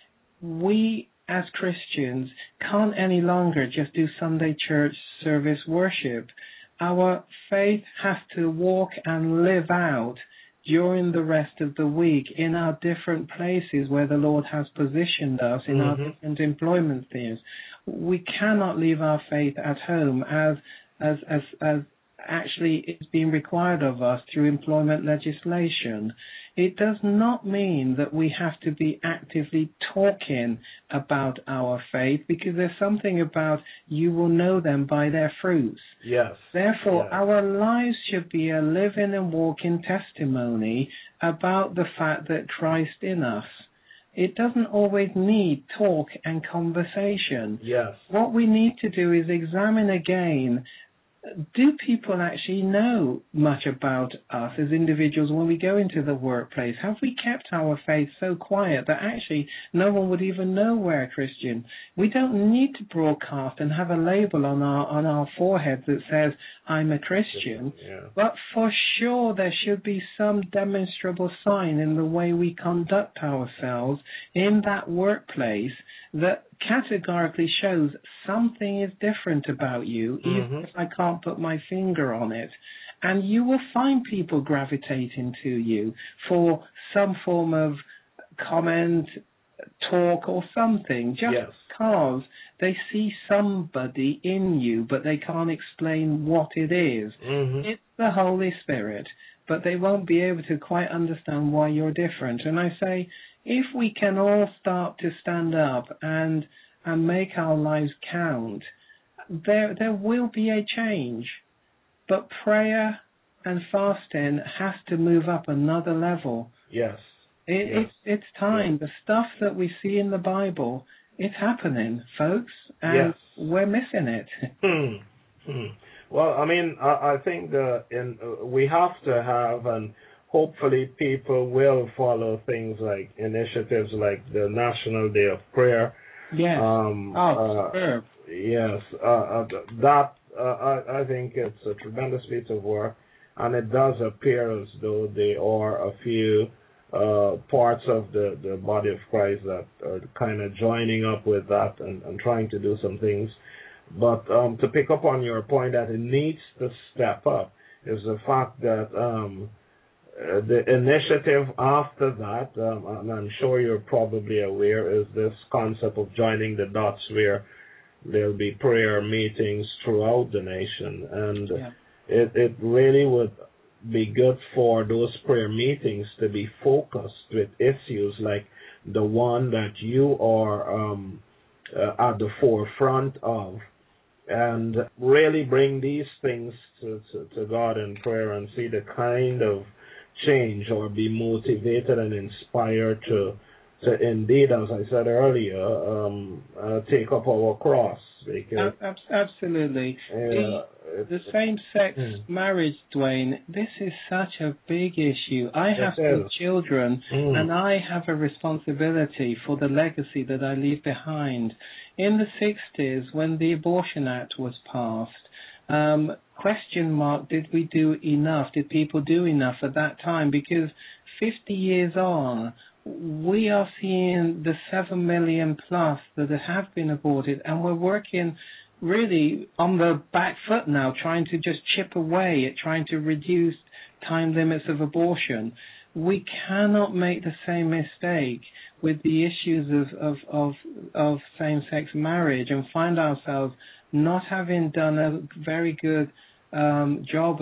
we as Christians can't any longer just do Sunday church service worship. Our faith has to walk and live out during the rest of the week in our different places where the Lord has positioned us in our different employment spheres. We cannot leave our faith at home as actually it's being required of us through employment legislation. It does not mean that we have to be actively talking about our faith, because there's something about you will know them by their fruits. Yes. Therefore, our lives should be a living and walking testimony about the fact that Christ in us. It doesn't always need talk and conversation. Yes. What we need to do is examine again, do people actually know much about us as individuals when we go into the workplace? Have we kept our faith so quiet that actually no one would even know we're a Christian? We don't need to broadcast and have a label on our forehead that says, I'm a Christian. Yeah. But for sure there should be some demonstrable sign in the way we conduct ourselves in that workplace that categorically shows something is different about you, even if I can't put my finger on it. And you will find people gravitating to you for some form of comment, talk, or something, just because they see somebody in you, but they can't explain what it is. It's the Holy Spirit, but they won't be able to quite understand why you're different. And I say, if we can all start to stand up and make our lives count, there will be a change. But prayer and fasting has to move up another level. Yes. It's time. The stuff that we see in the Bible, it's happening, folks, and we're missing it. Well, I mean, I think we have to have, and hopefully people will follow things like initiatives like the National Day of Prayer. Yes. Superb. Yes. I think it's a tremendous piece of work, and it does appear as though there are a few parts of the body of Christ that are kind of joining up with that and trying to do some things. But to pick up on your point that it needs to step up is the fact that the initiative after that, and I'm sure you're probably aware, is this concept of joining the dots, where there'll be prayer meetings throughout the nation. And it really would be good for those prayer meetings to be focused with issues like the one that you are at the forefront of, and really bring these things to God in prayer and see the kind of change, or be motivated and inspired to indeed, as I said earlier, take up our cross. Because, absolutely. The same-sex marriage, Dwayne, this is such a big issue. I have 2 children, and I have a responsibility for the legacy that I leave behind. In the 60s, when the Abortion Act was passed, question mark, did we do enough? Did people do enough at that time? Because 50 years on, we are seeing the 7 million plus that have been aborted, and we're working really on the back foot now, trying to just chip away at trying to reduce time limits of abortion. We cannot make the same mistake with the issues of same-sex marriage and find ourselves not having done a very good job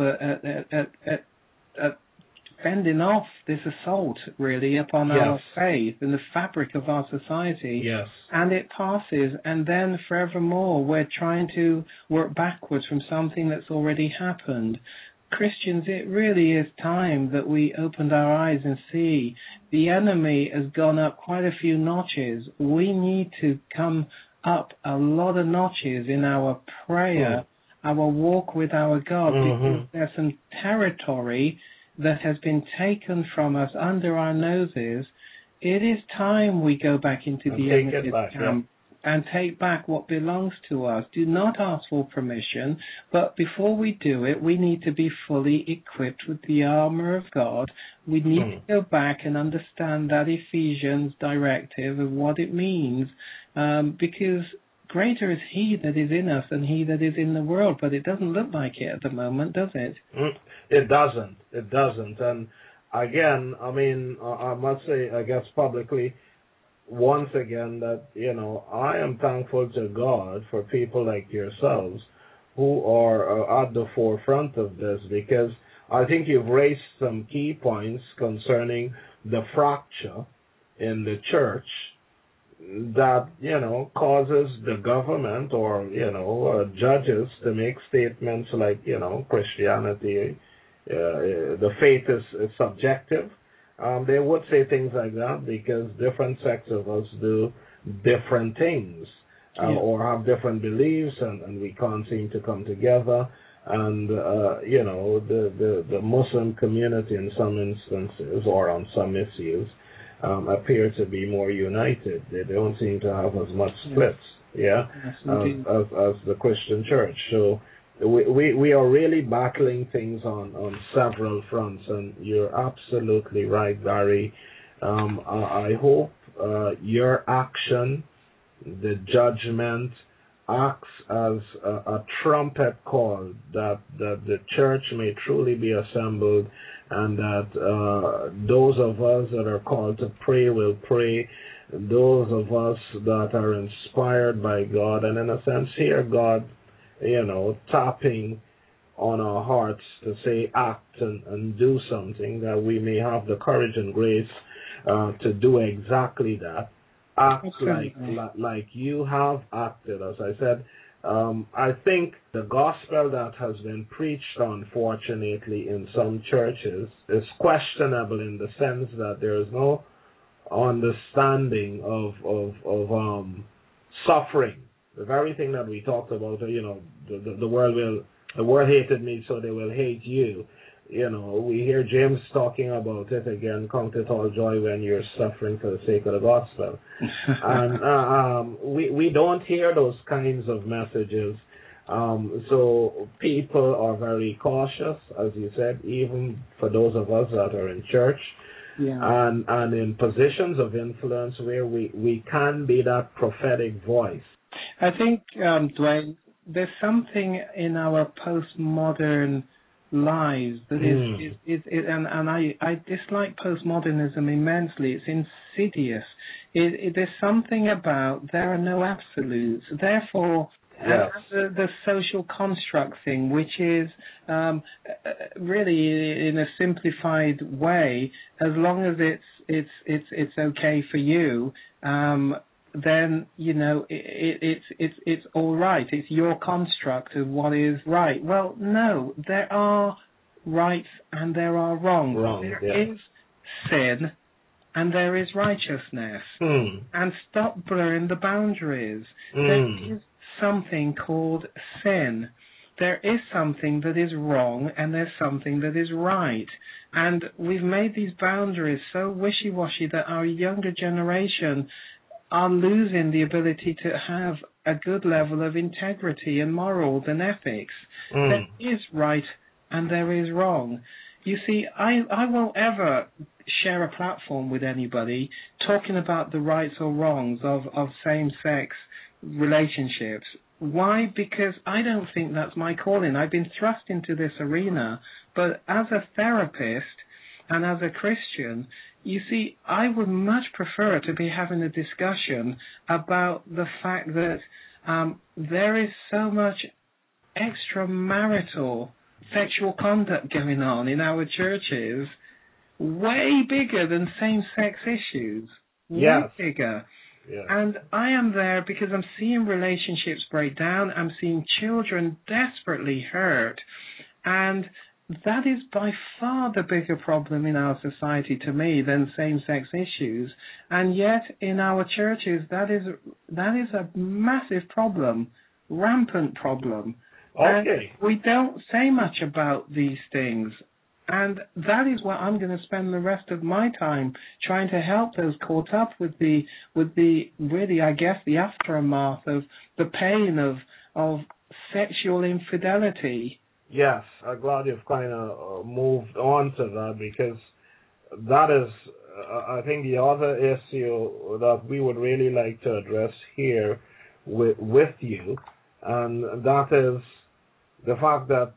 at fending off this assault, really, upon our faith and the fabric of our society. Yes. And it passes, and then forevermore we're trying to work backwards from something that's already happened. Christians, it really is time that we opened our eyes and see the enemy has gone up quite a few notches. We need to come up a lot of notches in our prayer, our walk with our God, because there's some territory that has been taken from us under our noses. It is time we go back into the enemy's camp and take back what belongs to us. Do not ask for permission, but before we do it, we need to be fully equipped with the armor of God. We need to go back and understand that Ephesians directive of what it means, because greater is he that is in us than he that is in the world, but it doesn't look like it at the moment, does it? It doesn't. It doesn't. And again, I mean, I must say, I guess publicly, once again, that, I am thankful to God for people like yourselves who are at the forefront of this, because I think you've raised some key points concerning the fracture in the church that, causes the government or, judges to make statements like, Christianity, the faith is subjective. They would say things like that because different sects of us do different things or have different beliefs, and we can't seem to come together. And, the Muslim community in some instances or on some issues appear to be more united. They don't seem to have as much splits, as the Christian church. So we are really battling things on several fronts, and you're absolutely right, Gary. I hope your action, the judgment, acts as a trumpet call that the church may truly be assembled, and that those of us that are called to pray will pray, those of us that are inspired by God, and in a sense hear God, tapping on our hearts to say act and do something, that we may have the courage and grace to do exactly that. Act like you have acted. As I said, I think the gospel that has been preached, unfortunately, in some churches is questionable in the sense that there is no understanding of suffering. The very thing that we talked about, the world hated me, so they will hate you. We hear James talking about it again, count it all joy when you're suffering for the sake of the gospel. And we don't hear those kinds of messages. So people are very cautious, as you said, even for those of us that are in church. And in positions of influence where we can be that prophetic voice. I think, Dwayne, there's something in our postmodern lives that and I dislike postmodernism immensely. It's insidious. There's something about there are no absolutes. Therefore, the social construct thing, which is really in a simplified way, as long as it's okay for you, then it's all right. It's your construct of what is right. Well, no, there are rights and there are wrongs. There is sin and there is righteousness. And stop blurring the boundaries. There is something called sin. There is something that is wrong and there's something that is right. And we've made these boundaries so wishy-washy that our younger generation are losing the ability to have a good level of integrity and morals and ethics. There is right and there is wrong. You see, I won't ever share a platform with anybody talking about the rights or wrongs of same-sex relationships. Why? Because I don't think that's my calling. I've been thrust into this arena, but as a therapist and as a Christian, you see, I would much prefer to be having a discussion about the fact that there is so much extramarital sexual conduct going on in our churches, way bigger than same-sex issues. Way bigger. Yeah. And I am there because I'm seeing relationships break down. I'm seeing children desperately hurt. And that is by far the bigger problem in our society to me than same-sex issues. And yet in our churches, that is a massive problem, rampant problem. Okay. And we don't say much about these things. And that is what I'm going to spend the rest of my time trying to help those caught up with the really, I guess, the aftermath of the pain of sexual infidelity. Yes, I'm glad you've kind of moved on to that, because that is, I think, the other issue that we would really like to address here with you, and that is the fact that,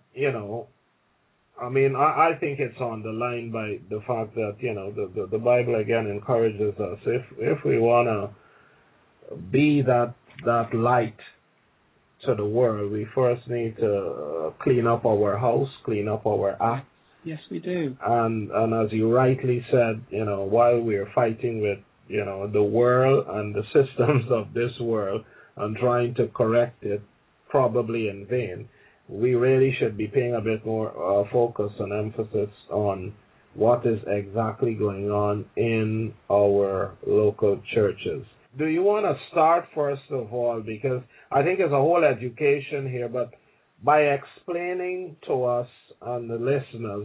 I mean, I think it's on the line by the fact that, the Bible again encourages us, if we want to be that light to the world, we first need to clean up our house, clean up our act. Yes, we do. And as you rightly said, while we're fighting with, the world and the systems of this world and trying to correct it, probably in vain, we really should be paying a bit more focus and emphasis on what is exactly going on in our local churches. Do you want to start first of all, because I think there's a whole education here, but by explaining to us and the listeners,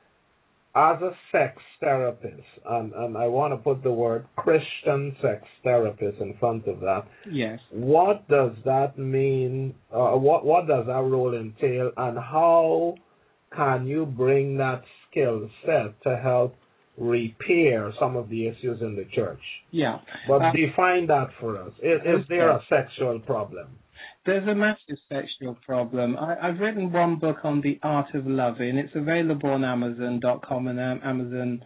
as a sex therapist, and I want to put the word Christian sex therapist in front of that. Yes. What does that mean? What does that role entail, and how can you bring that skill set to help repair some of the issues in the church? Yeah. But define that for us. Is there a sexual problem? There's a massive sexual problem. I've written one book on the art of loving. It's available on Amazon.com and Amazon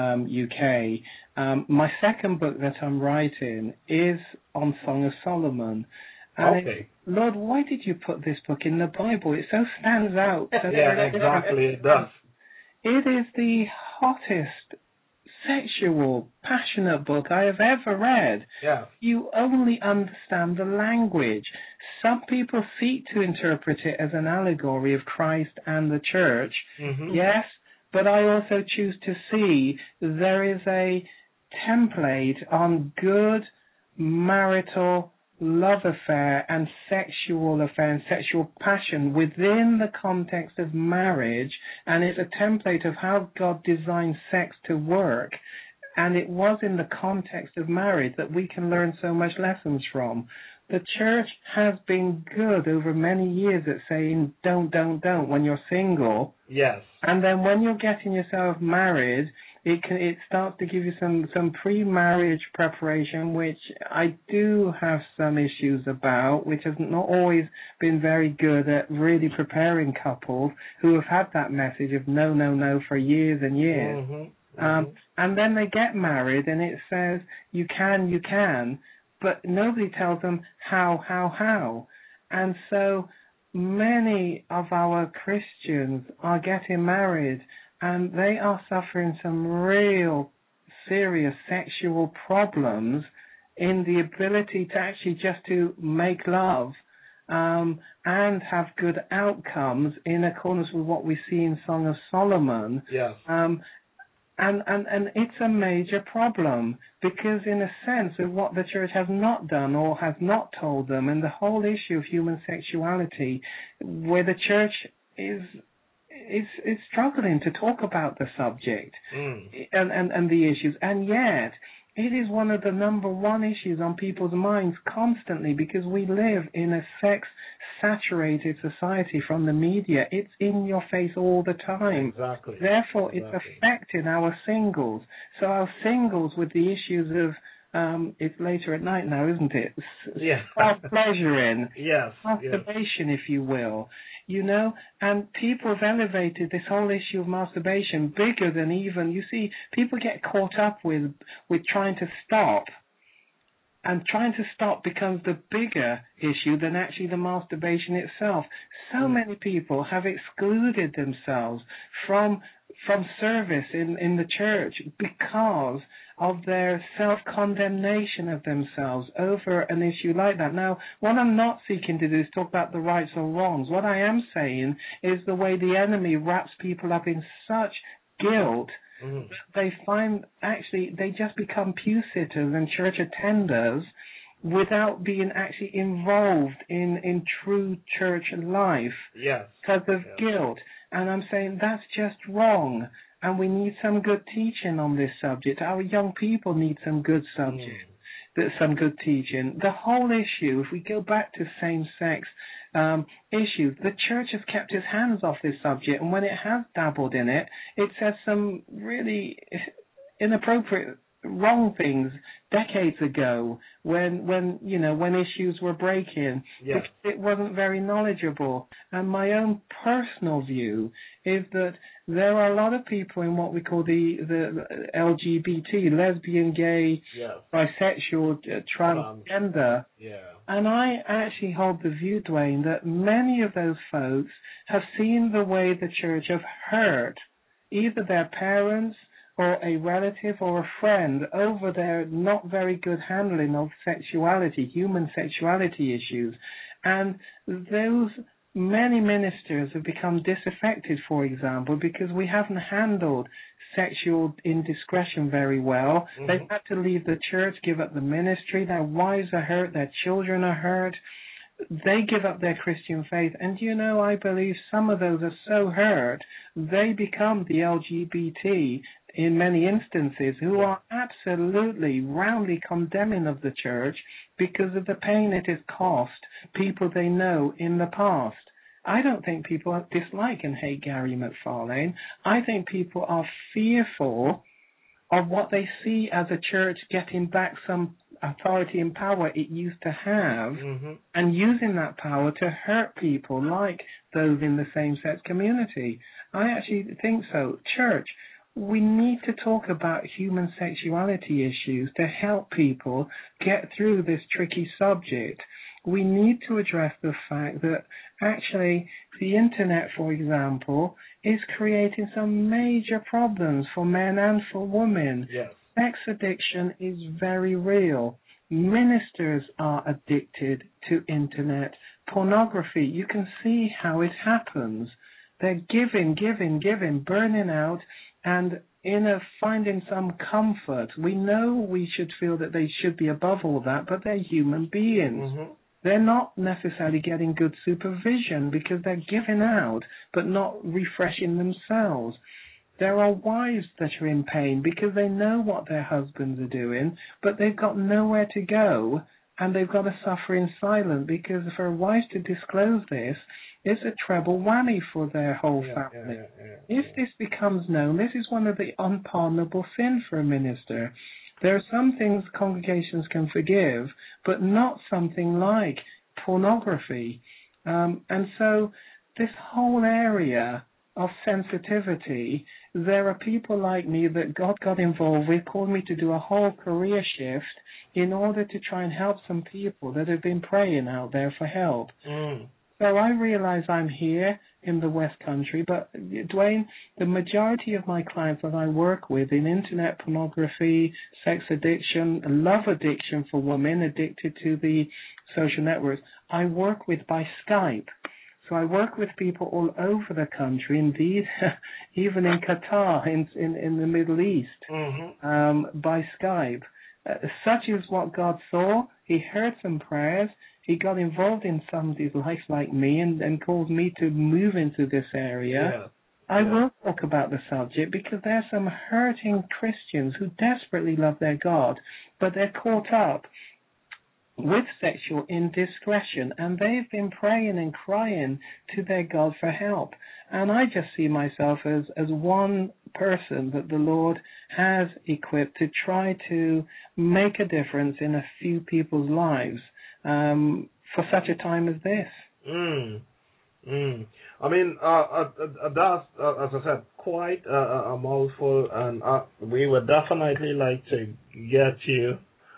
UK. My second book that I'm writing is on Song of Solomon. And okay. Lord, why did you put this book in the Bible? It so stands out. Yeah, exactly, it does. It is the hottest, sexual, passionate book I have ever read. Yeah. You only understand the language. Some people seek to interpret it as an allegory of Christ and the church. Mm-hmm. Yes, but I also choose to see there is a template on good marital love affair and sexual passion within the context of marriage, and it's a template of how God designed sex to work. And it was in the context of marriage that we can learn so much lessons from. The church has been good over many years at saying don't when you're single. Yes. And then when you're getting yourself married, it starts to give you some pre-marriage preparation, which I do have some issues about, which has not always been very good at really preparing couples who have had that message of no for years and years. Mm-hmm. And then they get married and it says you can, but nobody tells them how. And so many of our Christians are getting married and they are suffering some real serious sexual problems in the ability to actually just to make love and have good outcomes in accordance with what we see in Song of Solomon. Yes. And it's a major problem because in a sense of what the church has not done or has not told them, and the whole issue of human sexuality, where the church is struggling to talk about the subject and the issues, and yet it is one of the number one issues on people's minds constantly because we live in a sex-saturated society from the media. It's in your face all the time. Exactly. Therefore, it's affecting our singles. So our singles with the issues of it's later at night now, isn't it? Yeah. Self-pleasuring. Yes. Masturbation, if you will. And people have elevated this whole issue of masturbation bigger than even, you see, people get caught up with trying to stop, and trying to stop becomes the bigger issue than actually the masturbation itself. So many people have excluded themselves from service in the church because of their self-condemnation of themselves over an issue like that. Now, what I'm not seeking to do is talk about the rights or wrongs. What I am saying is the way the enemy wraps people up in such guilt that they find, actually, they just become pew sitters and church attenders without being actually involved in true church life because of guilt. And I'm saying that's just wrong. And we need some good teaching on this subject. Our young people need some good some good teaching. The whole issue, if we go back to same-sex issues, the church has kept its hands off this subject, and when it has dabbled in it, it says some really inappropriate, wrong things decades ago when issues were breaking because it wasn't very knowledgeable. And my own personal view is that there are a lot of people in what we call the LGBT, lesbian, gay, bisexual, transgender. And I actually hold the view, Dwayne, that many of those folks have seen the way the church have hurt either their parents or a relative or a friend over their not very good handling of sexuality, human sexuality issues. And those many ministers have become disaffected, for example, because we haven't handled sexual indiscretion very well. They've had to leave the church, give up the ministry, their wives are hurt, their children are hurt. They give up their Christian faith. And, I believe some of those are so hurt, they become the LGBT in many instances, who are absolutely roundly condemning of the church because of the pain it has cost people they know in the past. I don't think people dislike and hate Gary McFarlane. I think people are fearful of what they see as a church getting back some authority and power it used to have and using that power to hurt people like those in the same-sex community. I actually think so. Church, we need to talk about human sexuality issues to help people get through this tricky subject. We need to address the fact that actually the internet, for example, is creating some major problems for men and for women. Sex addiction is very real. Ministers are addicted to internet pornography. You can see how it happens. They're giving, burning out, and finding some comfort. We know we should feel that they should be above all that, but they're human beings. They're not necessarily getting good supervision because they're giving out but not refreshing themselves. There are wives that are in pain because they know what their husbands are doing, but they've got nowhere to go, and they've got to suffer in silence because for a wife to disclose this, it's a treble whammy for their whole family. If this becomes known, this is one of the unpardonable sins for a minister. There are some things congregations can forgive, but not something like pornography. And so this whole area of sensitivity, there are people like me that God got involved with, called me to do a whole career shift in order to try and help some people that have been praying out there for help. So I realize I'm here in the West Country, but Dwayne, the majority of my clients that I work with in internet pornography, sex addiction, love addiction for women addicted to the social networks, I work with by Skype. So I work with people all over the country, indeed, even in Qatar, in the Middle East, by Skype. Such is what God saw. He heard some prayers. He got involved in somebody's life like me and called me to move into this area. I will talk about the subject because there are some hurting Christians who desperately love their God, but they're caught up with sexual indiscretion, and they've been praying and crying to their God for help. And I just see myself as one person that the Lord has equipped to try to make a difference in a few people's lives for such a time as this. I mean, that's, as I said, quite a mouthful, and we would definitely like to get you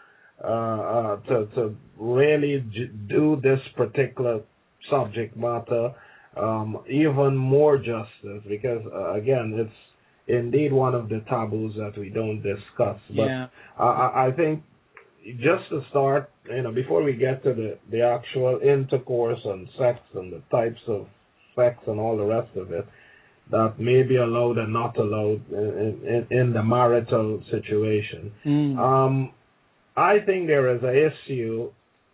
to really do this particular subject matter even more justice, because again, indeed one of the taboos that we don't discuss. But Yeah. I think just to start, before we get to the actual intercourse and sex and the types of sex and all the rest of it that may be allowed and not allowed in the marital situation, I think there is an issue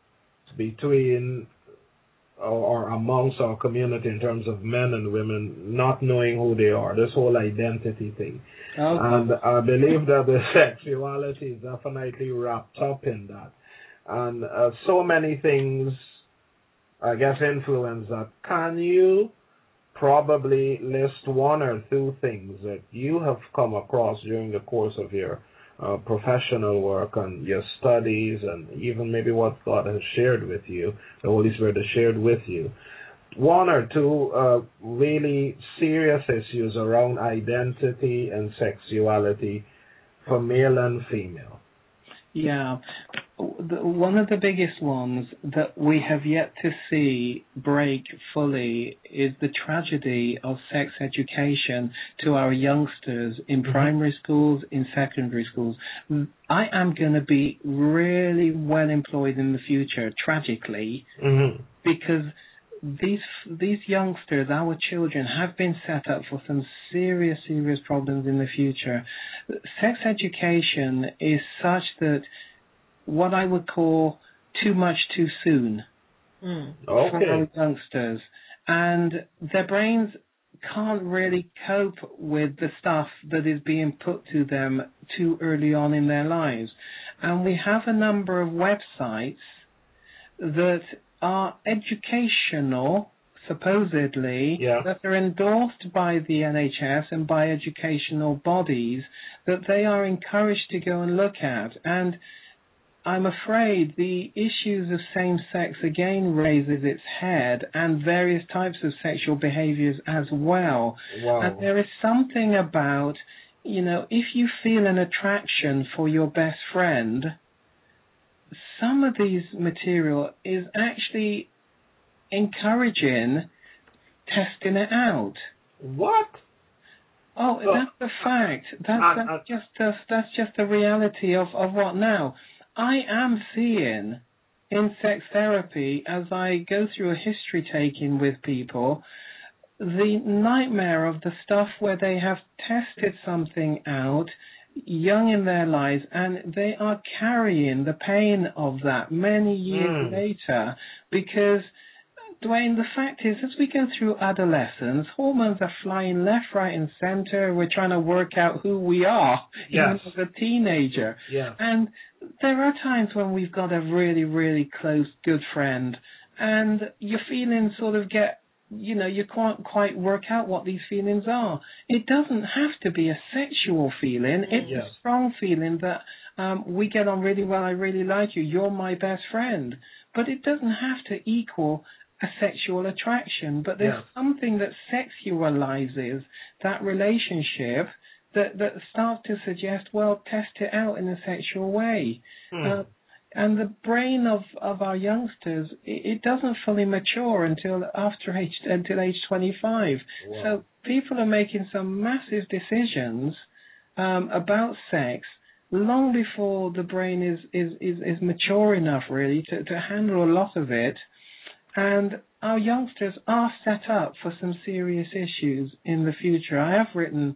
between or amongst our community in terms of men and women not knowing who they are, this whole identity thing. Okay. And I believe that the sexuality is definitely wrapped up in that. And so many things, I guess, influence that. Can you probably list one or two things that you have come across during the course of your professional work and your studies, and even maybe what God has shared with you, the Holy Spirit has shared with you? One or two really serious issues around identity and sexuality for male and female. Yeah. One of the biggest ones that we have yet to see break fully is the tragedy of sex education to our youngsters in primary schools, in secondary schools. I am going to be really well employed in the future, tragically, because these youngsters, our children, have been set up for some serious problems in the future. Sex education is such that what I would call too much too soon for our youngsters, and their brains can't really cope with the stuff that is being put to them too early on in their lives. And we have a number of websites that are educational, supposedly, that are endorsed by the NHS and by educational bodies, that they are encouraged to go and look at. And I'm afraid the issues of same-sex again raises its head, and various types of sexual behaviors as well. Wow. And there is something about, if you feel an attraction for your best friend, some of these material is actually encouraging testing it out. What? Oh, that's a fact. That's just the reality of what now. I am seeing in sex therapy, as I go through a history taking with people, the nightmare of the stuff where they have tested something out young in their lives, and they are carrying the pain of that many years later, because, Dwayne, the fact is, as we go through adolescence, hormones are flying left, right, and center. We're trying to work out who we are, even as a teenager. Yes. And there are times when we've got a really, really close, good friend, and your feelings sort of get, you can't quite work out what these feelings are. It doesn't have to be a sexual feeling. It's a strong feeling that we get on really well, I really like you, you're my best friend. But it doesn't have to equal a sexual attraction. But there's something that sexualizes that relationship that starts to suggest, well, test it out in a sexual way. And the brain of our youngsters, it doesn't fully mature until age 25. Wow. So people are making some massive decisions about sex long before the brain is mature enough, really, to handle a lot of it. And our youngsters are set up for some serious issues in the future. I have written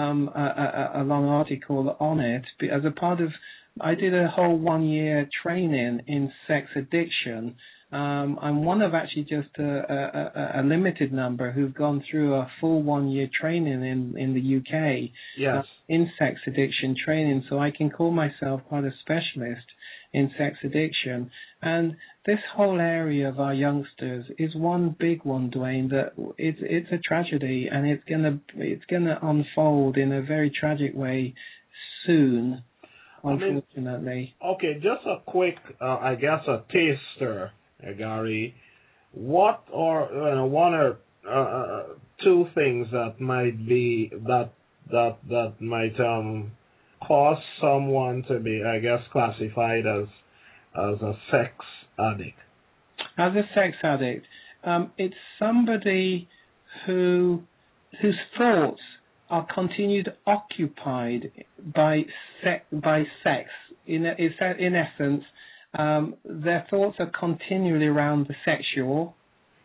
a long article on it as a part of. I did a whole 1-year training in sex addiction. I'm one of actually just a limited number who've gone through a full 1-year training in the UK in sex addiction training, so I can call myself quite a specialist in sex addiction. And this whole area of our youngsters is one big one, Dwayne, that it's a tragedy, and it's gonna unfold in a very tragic way soon. Unfortunately. Okay, just a quick, I guess, a taster, Gary. What are one or two things that might be that might cause someone to be, I guess, classified as a sex addict? As a sex addict, it's somebody whose thoughts are continued occupied by sex. In essence, their thoughts are continually around the sexual.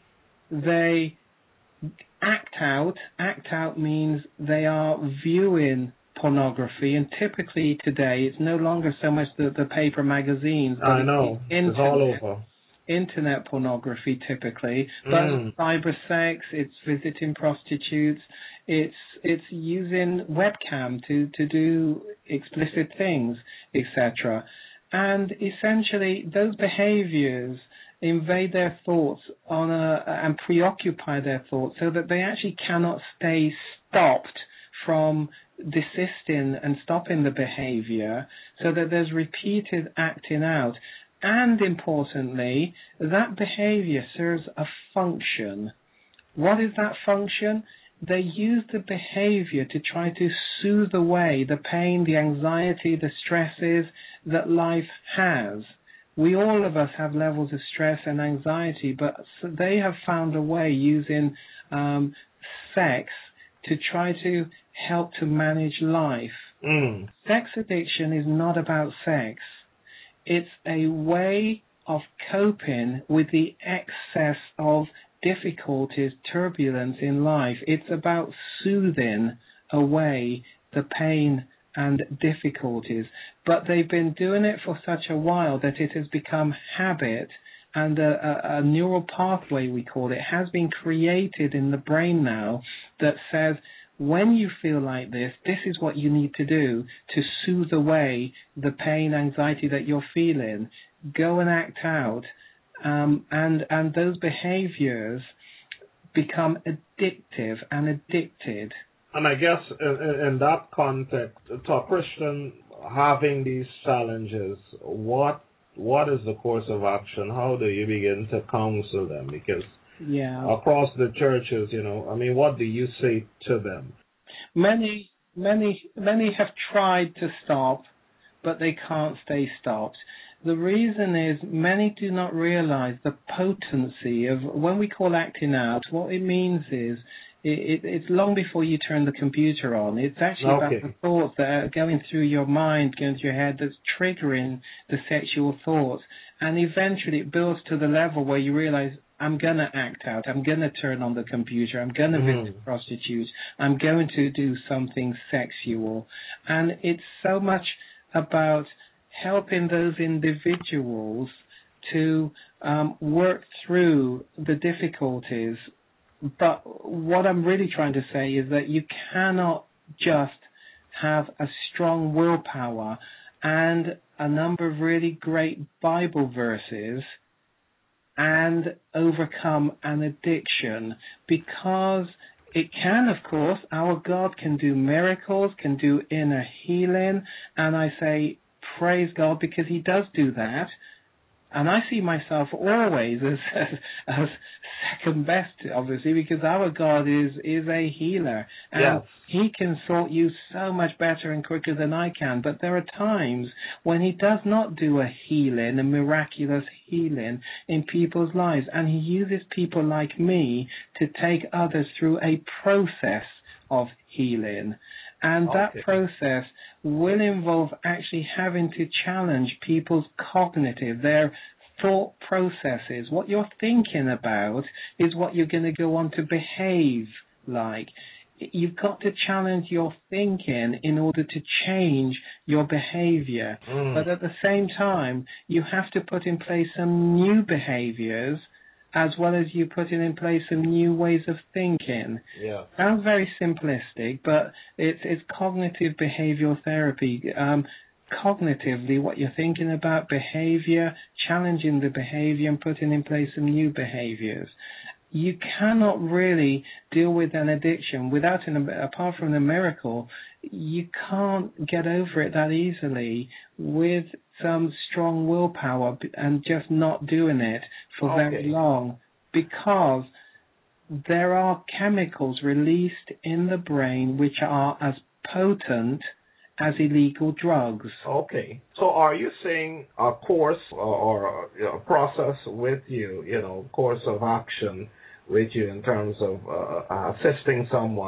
They act out. Act out means they are viewing pornography, and typically today it's no longer so much the paper magazines, but I know. It's all over. Internet pornography typically, but cyber sex, it's visiting prostitutes, it's using webcam to do explicit things, etc. And essentially those behaviors invade their thoughts and preoccupy their thoughts so that they actually cannot stay stopped from desisting and stopping the behavior, so that there's repeated acting out. And importantly, that behavior serves a function. What is that function? They use the behavior to try to soothe away the pain, the anxiety, the stresses that life has. We all of us have levels of stress and anxiety, but they have found a way using sex to try to help to manage life. Sex addiction is not about sex. It's a way of coping with the excess of difficulties, turbulence in life. It's about soothing away the pain and difficulties. But they've been doing it for such a while that it has become habit, and a neural pathway, we call it, has been created in the brain now that says, when you feel like this is what you need to do to soothe away the pain, anxiety that you're feeling. Go and act out, and those behaviors become addictive and addicted. And I guess in that context, to a Christian having these challenges, what is the course of action? How do you begin to counsel them? Because across the churches, what do you say to them? Many have tried to stop, but they can't stay stopped. The reason is many do not realize the potency of, when we call acting out, what it means is it's long before you turn the computer on. It's actually about the thoughts that are going through your mind, going through your head, that's triggering the sexual thoughts. And eventually it builds to the level where you realize, I'm going to act out, I'm going to turn on the computer, I'm going to visit prostitutes, I'm going to do something sexual. And it's so much about helping those individuals to work through the difficulties. But what I'm really trying to say is that you cannot just have a strong willpower and a number of really great Bible verses and overcome an addiction, because it can, of course, our God can do miracles, can do inner healing, and I say praise God because he does do that. And I see myself always as second best, obviously, because our God is a healer. And he can sort you so much better and quicker than I can. But there are times when he does not do a healing, a miraculous healing in people's lives. And he uses people like me to take others through a process of healing. And that process will involve actually having to challenge people's cognitive, their thought processes. What you're thinking about is what you're going to go on to behave like. You've got to challenge your thinking in order to change your behavior. But at the same time, you have to put in place some new behaviors as well as you putting in place some new ways of thinking. Sounds very simplistic, but it's cognitive behavioral therapy. Cognitively, what you're thinking about, behavior, challenging the behavior and putting in place some new behaviors. You cannot really deal with an addiction without, apart from the miracle, you can't get over it that easily with some strong willpower and just not doing it for very long, because there are chemicals released in the brain which are as potent as illegal drugs. So are you saying a course or a process with you, course of action with you in terms of assisting someone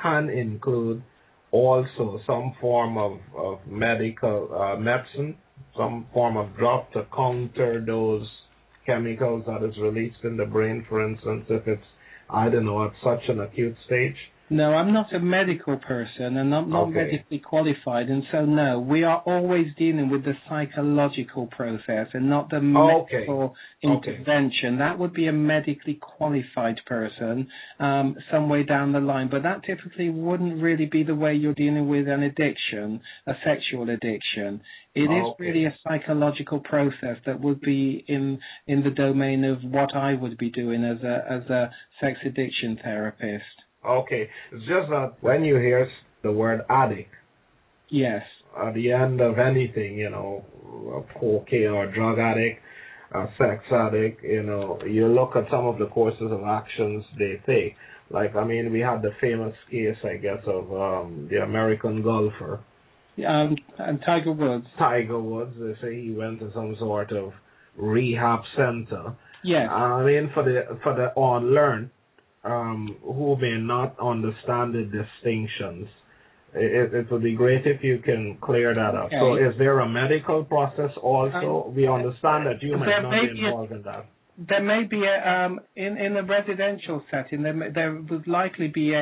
can include also some form of medical medicine, some form of drug to counter those chemicals that is released in the brain, for instance, if it's, I don't know, at such an acute stage? No, I'm not a medical person, and I'm not medically qualified, and so no, we are always dealing with the psychological process and not the medical intervention. That would be a medically qualified person some way down the line, but that typically wouldn't really be the way you're dealing with an addiction, a sexual addiction. It is really a psychological process that would be in the domain of what I would be doing as a sex addiction therapist. Okay, it's just that when you hear the word addict, yes, at the end of anything, you know, a cocaine or drug addict, a sex addict, you know, you look at some of the courses of actions they take. Like, I mean, we had the famous case, I guess, of the American golfer. And Tiger Woods. Tiger Woods, they say he went to some sort of rehab center. Yes. I mean, for the unlearned, who may not understand the distinctions, it would be great if you can clear that up. So is there a medical process also? We understand that you might not be involved in that. There may be in a residential setting, there would likely be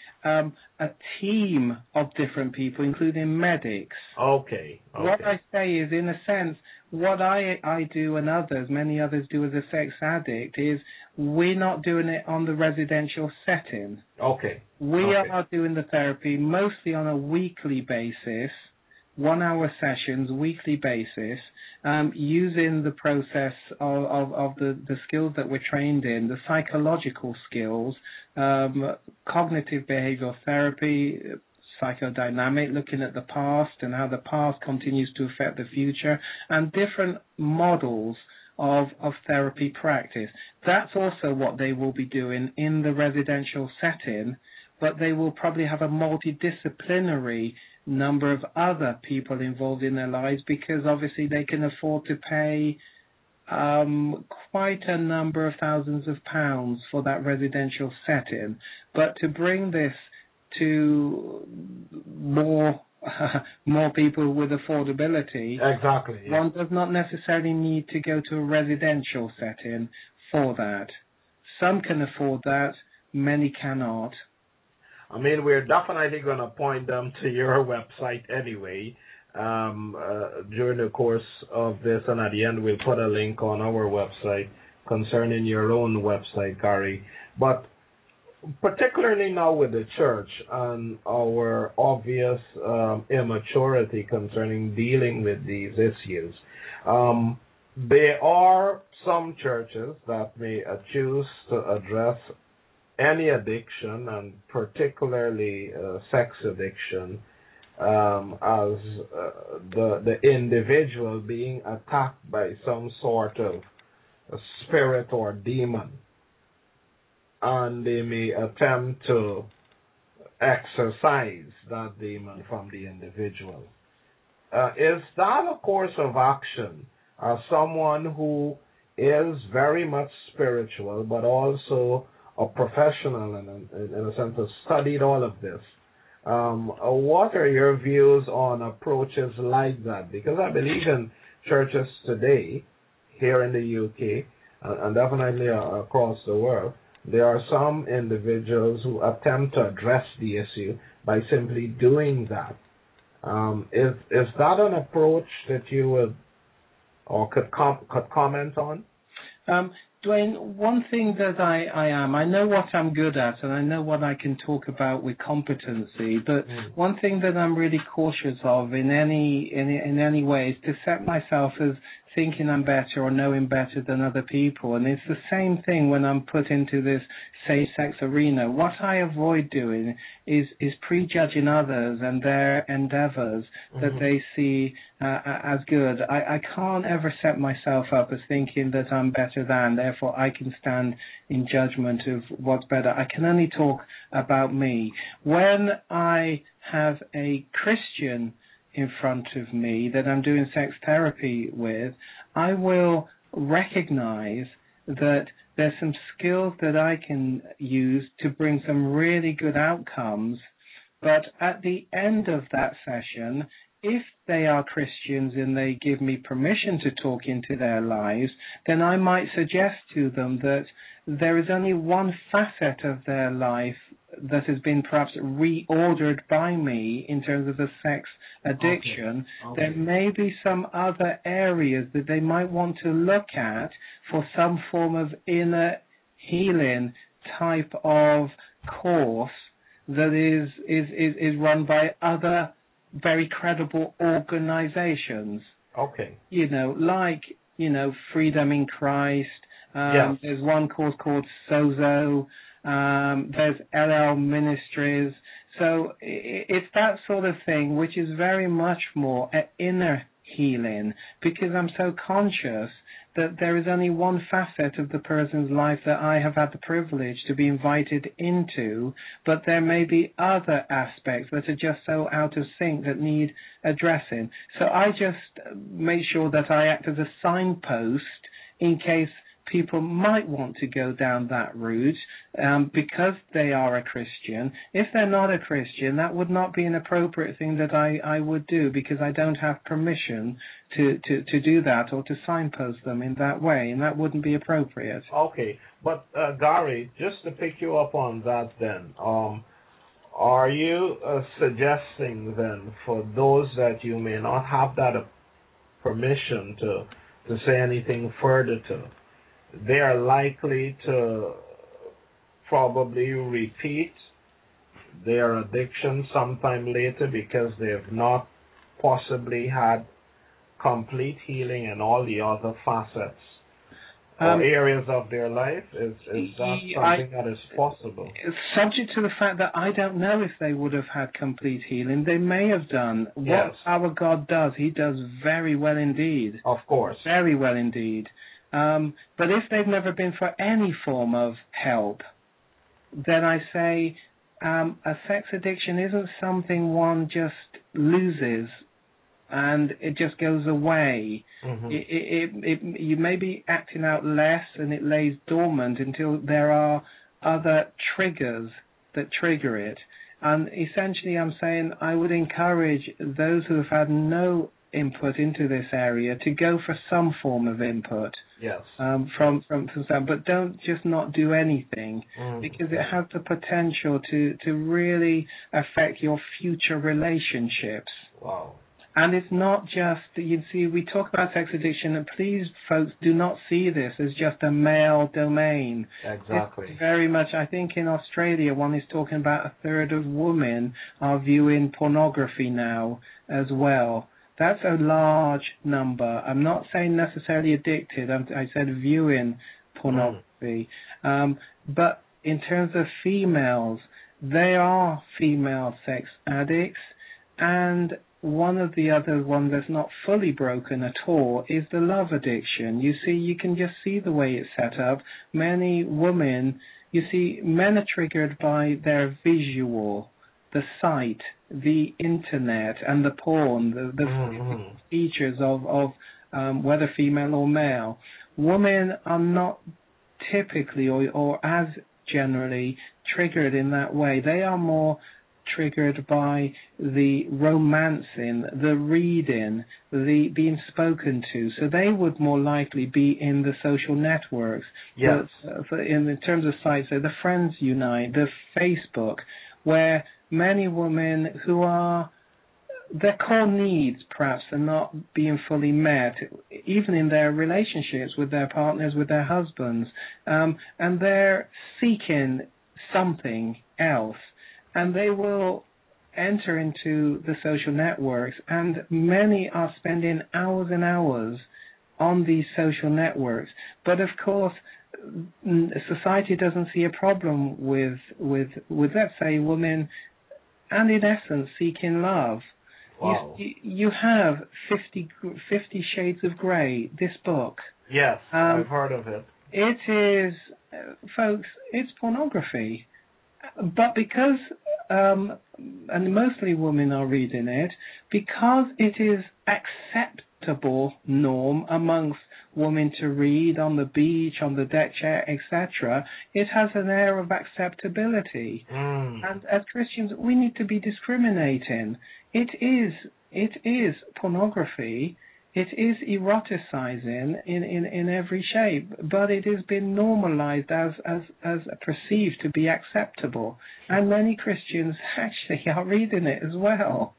a team of different people, including medics. Okay. What I say is, in a sense, what I do and many others do as a sex addict is we're not doing it on the residential setting. Okay. We are doing the therapy mostly on a weekly basis, 1 hour sessions, weekly basis, using the process of the skills that we're trained in, the psychological skills, cognitive behavioral therapy, psychodynamic, looking at the past and how the past continues to affect the future, and different models of therapy practice. That's also what they will be doing in the residential setting, but they will probably have a multidisciplinary number of other people involved in their lives, because obviously they can afford to pay quite a number of thousands of pounds for that residential setting. But to bring this to more people with affordability, one does not necessarily need to go to a residential setting for that. Some can afford that, many cannot. I mean, we're definitely going to point them to your website anyway during the course of this, and at the end we'll put a link on our website concerning your own website, Gary. But particularly now with the church and our obvious immaturity concerning dealing with these issues, there are some churches that may choose to address any addiction, and particularly sex addiction, as the individual being attacked by some sort of spirit or demon, and they may attempt to exorcise that demon from the individual. Is that a course of action as someone who is very much spiritual but also a professional in a sense has studied all of this? What are your views on approaches like that? Because I believe in churches today, here in the UK, and definitely across the world, there are some individuals who attempt to address the issue by simply doing that. Is that an approach that you would or could comment on? Dwayne, one thing that I know what I'm good at, and I know what I can talk about with competency, but one thing that I'm really cautious of in any way is to set myself as thinking I'm better or knowing better than other people. And it's the same thing when I'm put into this same-sex arena. What I avoid doing is prejudging others and their endeavors that they see as good. I can't ever set myself up as thinking that I'm better than, therefore I can stand in judgment of what's better. I can only talk about me. When I have a Christian in front of me that I'm doing sex therapy with, I will recognize that there's some skills that I can use to bring some really good outcomes. But at the end of that session, if they are Christians and they give me permission to talk into their lives, then I might suggest to them that there is only one facet of their life that has been perhaps reordered by me in terms of the sex addiction. Okay. There may be some other areas that they might want to look at for some form of inner healing type of course that is run by other very credible organizations. Okay. Like Freedom in Christ. Yes. There's one course called Sozo. There's LL Ministries. So it's that sort of thing, which is very much more an inner healing, because I'm so conscious that there is only one facet of the person's life that I have had the privilege to be invited into, but there may be other aspects that are just so out of sync that need addressing. So I just make sure that I act as a signpost in case people might want to go down that route because they are a Christian. If they're not a Christian, that would not be an appropriate thing that I would do, because I don't have permission to do that or to signpost them in that way, and that wouldn't be appropriate. Okay, but Gary, just to pick you up on that then, are you suggesting then for those that you may not have that permission to say anything further to, they are likely to probably repeat their addiction sometime later because they have not possibly had complete healing in all the other facets or areas of their life? Is that something that is possible? Subject to the fact that I don't know if they would have had complete healing. They may have done. Yes. What our God does, He does very well indeed. Of course. Very well indeed. But if they've never been for any form of help, then I say a sex addiction isn't something one just loses and it just goes away. Mm-hmm. You may be acting out less and it lays dormant until there are other triggers that trigger it. And essentially I'm saying I would encourage those who have had no input into this area to go for some form of input. Yes. From some, but don't just not do anything, because it has the potential to really affect your future relationships. Wow. And it's not just, you see, we talk about sex addiction, and please, folks, do not see this as just a male domain. Exactly. It's very much, I think in Australia, one is talking about a third of women are viewing pornography now as well. That's a large number. I'm not saying necessarily addicted. I said viewing pornography. But in terms of females, they are female sex addicts. And one of the other ones that's not fully broken at all is the love addiction. You see, you can just see the way it's set up. Many women, you see, men are triggered by their visual, the sight, the internet, and the porn, the features of whether female or male. Women are not typically or as generally triggered in that way. They are more triggered by the romancing, the reading, the being spoken to. So they would more likely be in the social networks. Yes. But in terms of sites, so the Friends Unite, the Facebook, where many women who are, their core needs perhaps are not being fully met, even in their relationships with their partners, with their husbands, and they're seeking something else, and they will enter into the social networks, and many are spending hours and hours on these social networks. But of course, society doesn't see a problem with let's say, women, and in essence, seeking love. Wow. You have 50 Shades of Grey, this book. Yes, I've heard of it. It is, folks, it's pornography. But because, and mostly women are reading it, because it is acceptable norm amongst women to read on the beach, on the deck chair, etc., it has an air of acceptability. And as Christians, we need to be discriminating. It is pornography. It is eroticizing in every shape, but it has been normalized as perceived to be acceptable. And many Christians actually are reading it as well.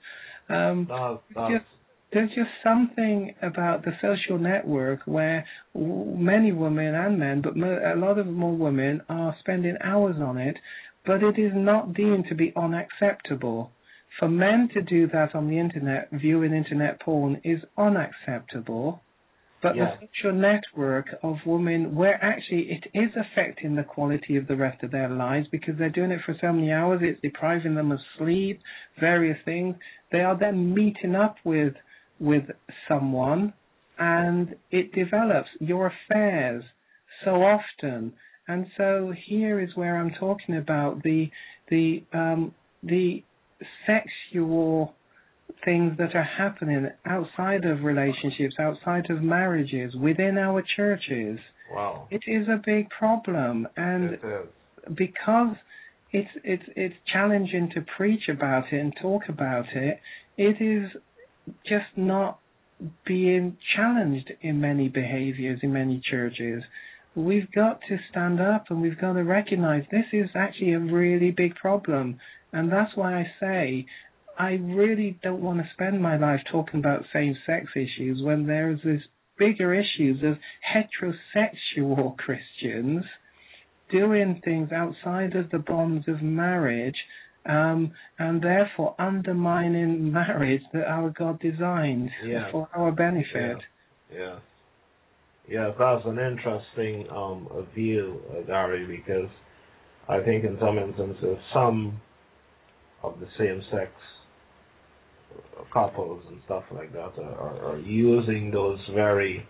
There's just something about the social network where many women and men, but a lot of more women, are spending hours on it, but it is not deemed to be unacceptable. For men to do that on the internet, viewing internet porn, is unacceptable. But the social network of women, where actually it is affecting the quality of the rest of their lives because they're doing it for so many hours, it's depriving them of sleep, various things. They are then meeting up with someone, and it develops your affairs so often. And so here is where I'm talking about the sexual things that are happening outside of relationships, outside of marriages, within our churches. Wow. It is a big problem, and because it's challenging to preach about it and talk about it, it is just not being challenged in many behaviors in many churches. We've got to stand up and we've got to recognize this is actually a really big problem. And that's why I say I really don't want to spend my life talking about same-sex issues when there's this bigger issues of heterosexual Christians doing things outside of the bonds of marriage, and therefore undermining marriage that our God designed for our benefit. Yeah, that's an interesting view, Gary, because I think in some instances some of the same-sex couples and stuff like that are using those very,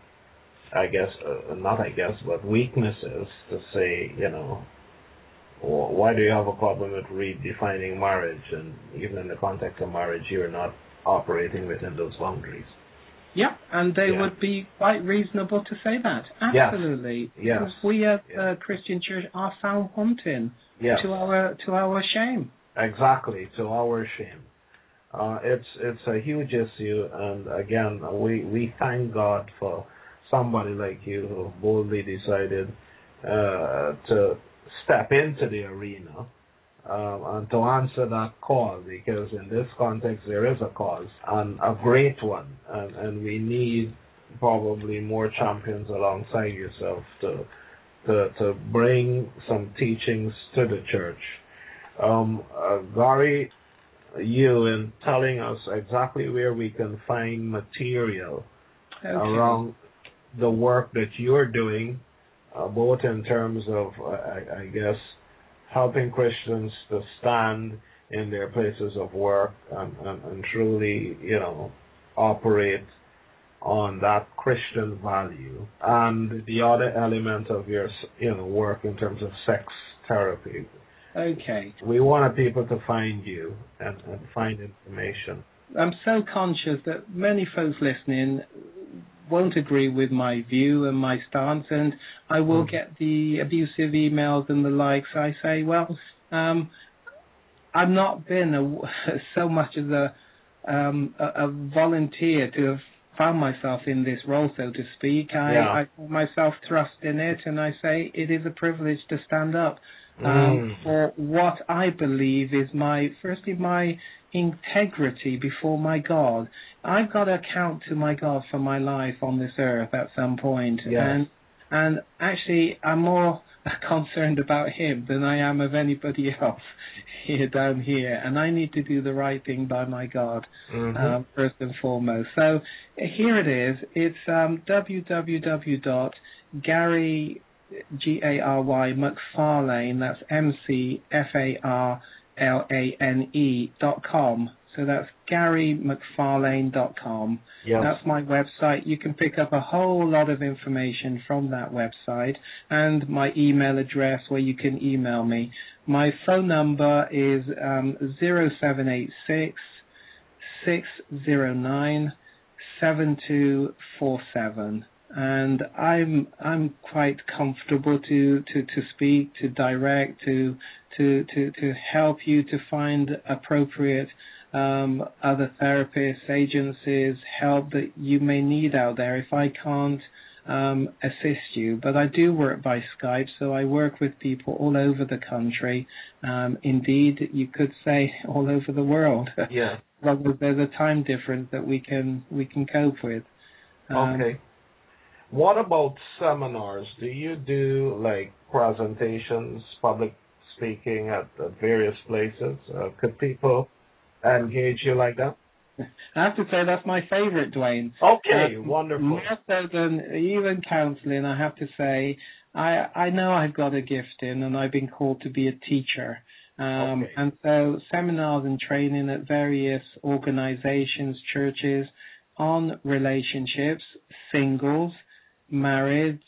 but weaknesses to say, why do you have a problem with redefining marriage? And even in the context of marriage, you're not operating within those boundaries. Yeah, and they would be quite reasonable to say that. Absolutely. Yes. Because we as a Christian church are found wanting to our shame. Exactly, to our shame. It's a huge issue, and again, we thank God for somebody like you who boldly decided to step into the arena and to answer that call, because in this context there is a cause, and a great one, and we need probably more champions alongside yourself to bring some teachings to the church. Gary, you in telling us exactly where we can find material around the work that you're doing, both in terms of, helping Christians to stand in their places of work and truly, operate on that Christian value, and the other element of your, work in terms of sex therapy. Okay. We want people to find you and find information. I'm so conscious that many folks listening won't agree with my view and my stance, and I will get the abusive emails and the likes. I say, well, I've not been so much as a volunteer to have found myself in this role, so to speak. I find myself thrust in it, and I say it is a privilege to stand up for what I believe is my integrity before my God. I've got to account to my God for my life on this earth at some point. Yes. And actually, I'm more concerned about him than I am of anybody else down here. And I need to do the right thing by my God, first and foremost. So here it is. It's www.Gary, Gary McFarlane, that's McFarlane.com. So that's GaryMcFarlane.com. Yes. That's my website. You can pick up a whole lot of information from that website, and my email address where you can email me. My phone number is 0786 609 7247. and I'm quite comfortable to speak, to direct, to help you to find appropriate other therapists, agencies, help that you may need out there if I can't assist you. But I do work by Skype, so I work with people all over the country. Indeed, you could say all over the world. Yeah. Well, there's a time difference that we can cope with. Okay. What about seminars? Do you do like presentations, public speaking at various places? Could people engage you like that? I have to say that's my favorite, Dwayne. Okay, wonderful. More so than even counseling, I have to say, I know I've got a gift in, and I've been called to be a teacher. Okay. And so seminars and training at various organizations, churches, on relationships, singles, marriage,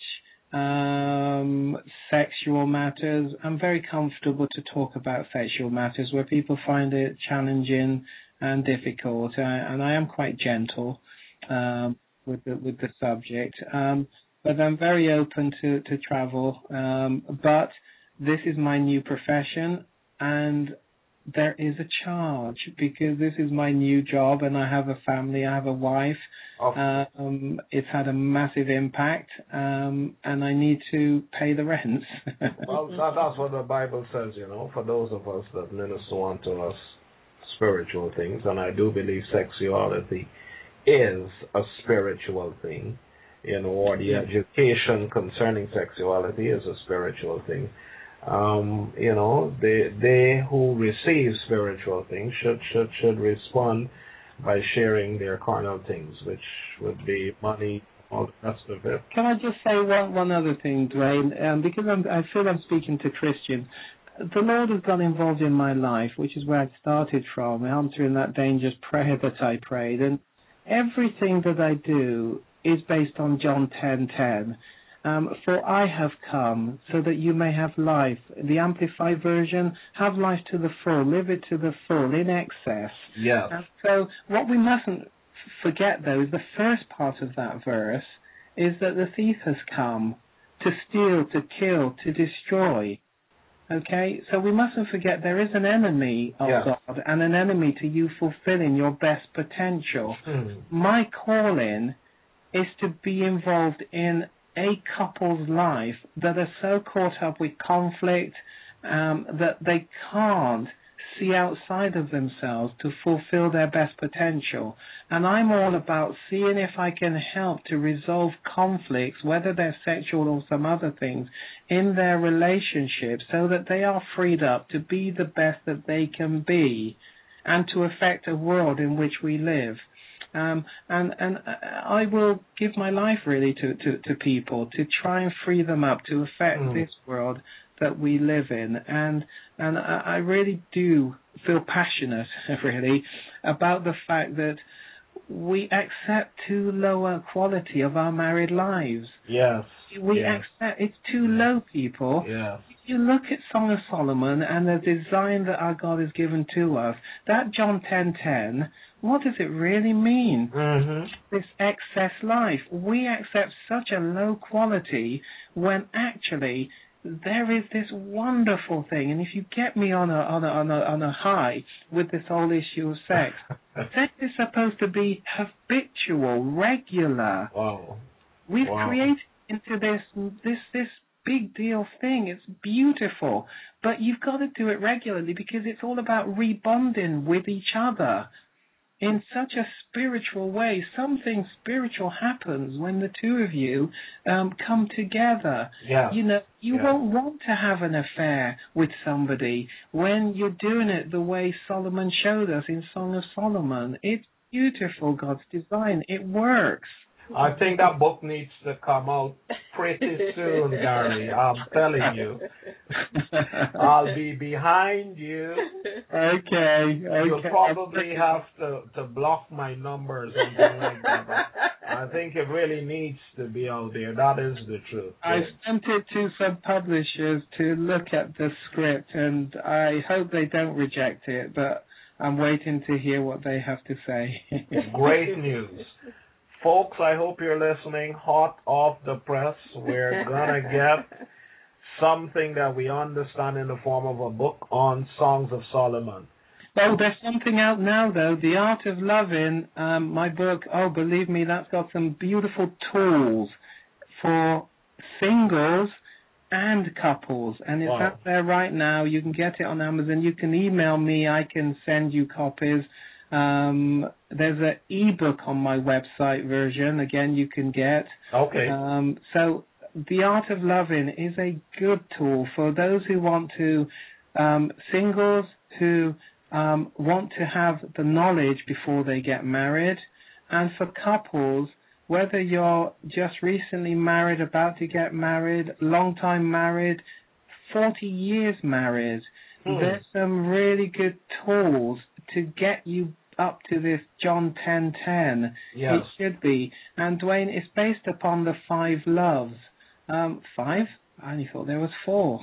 sexual matters. I'm very comfortable to talk about sexual matters where people find it challenging and difficult, and I am quite gentle with the subject. But I'm very open to travel. But this is my new profession, and there is a charge because this is my new job, and I have a family, I have a wife. It's had a massive impact, and I need to pay the rents. Well, that's what the Bible says, for those of us that minister unto us spiritual things, and I do believe sexuality is a spiritual thing, or the education concerning sexuality is a spiritual thing. They who receive spiritual things should respond by sharing their carnal things, which would be money, all the rest of it. Can I just say one other thing, Dwayne? Because I feel I'm speaking to Christians. The Lord has got involved in my life, which is where I started from, answering that dangerous prayer that I prayed. And everything that I do is based on John 10:10. For I have come so that you may have life. The Amplified Version, have life to the full, live it to the full, in excess. Yes. And so what we mustn't forget, though, is the first part of that verse is that the thief has come to steal, to kill, to destroy. Okay? So we mustn't forget there is an enemy of God and an enemy to you fulfilling your best potential. My calling is to be involved in a couple's life that are so caught up with conflict that they can't see outside of themselves to fulfill their best potential. And I'm all about seeing if I can help to resolve conflicts, whether they're sexual or some other things, in their relationships so that they are freed up to be the best that they can be and to affect a world in which we live. And I will give my life really to people to try and free them up to affect this world that we live in. And I really do feel passionate, really, about the fact that we accept too low a quality of our married lives. Yes. We accept it's too low, people. Yes. If you look at Song of Solomon and the design that our God has given to us, that John 10:10, what does it really mean? This excess life. We accept such a low quality when actually there is this wonderful thing. And if you get me on a high with this whole issue of sex, sex is supposed to be habitual, regular. Wow. We've created into this big deal thing. It's beautiful, but you've got to do it regularly because it's all about rebonding with each other in such a spiritual way. Something spiritual happens when the two of you come together. Yeah. You won't want to have an affair with somebody when you're doing it the way Solomon showed us in Song of Solomon. It's beautiful, God's design. It works. I think that book needs to come out pretty soon, Gary. I'm telling you. I'll be behind you. Okay. You'll probably have to block my number or something like that. But I think it really needs to be out there. That is the truth. I sent it to some publishers to look at the script, and I hope they don't reject it, but I'm waiting to hear what they have to say. Great news. Folks, I hope you're listening. Hot off the press. We're going to get something that we understand in the form of a book on Songs of Solomon. Oh, there's something out now, though. The Art of Loving, my book, oh, believe me, that's got some beautiful tools for singles and couples. And it's out there right now. You can get it on Amazon. You can email me. I can send you copies. There's an ebook on my website version, again, you can get. Okay. So The Art of Loving is a good tool for those who want to, singles who want to have the knowledge before they get married, and for couples, whether you're just recently married, about to get married, long time married, 40 years married, there's some really good tools to get you up to this John 10:10. Yes. It should be. And Dwayne, it's based upon the 5 loves. 5? I only thought there was 4.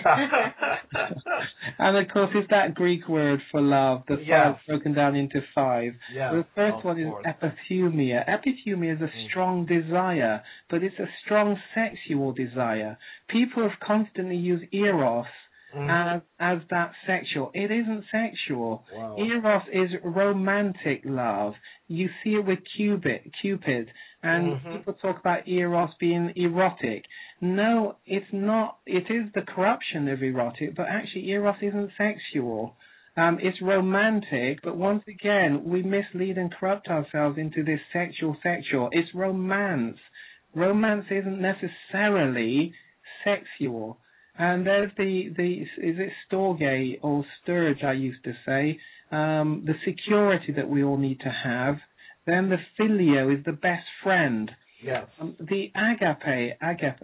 And of course, it's that Greek word for love, the 5 broken down into 5. Yes, The first one is epithumia. Epithumia is a strong desire, but it's a strong sexual desire. People have constantly used eros as that sexual. It isn't sexual. Wow. Eros is romantic love. You see it with Cupid, and people talk about eros being erotic. No, it's not. It is the corruption of erotic, but actually eros isn't sexual. It's romantic, but once again, we mislead and corrupt ourselves into this sexual. It's romance. Romance isn't necessarily sexual. And there's is it Storge or Sturge, I used to say, the security that we all need to have. Then the filio is the best friend. Yes. The agape,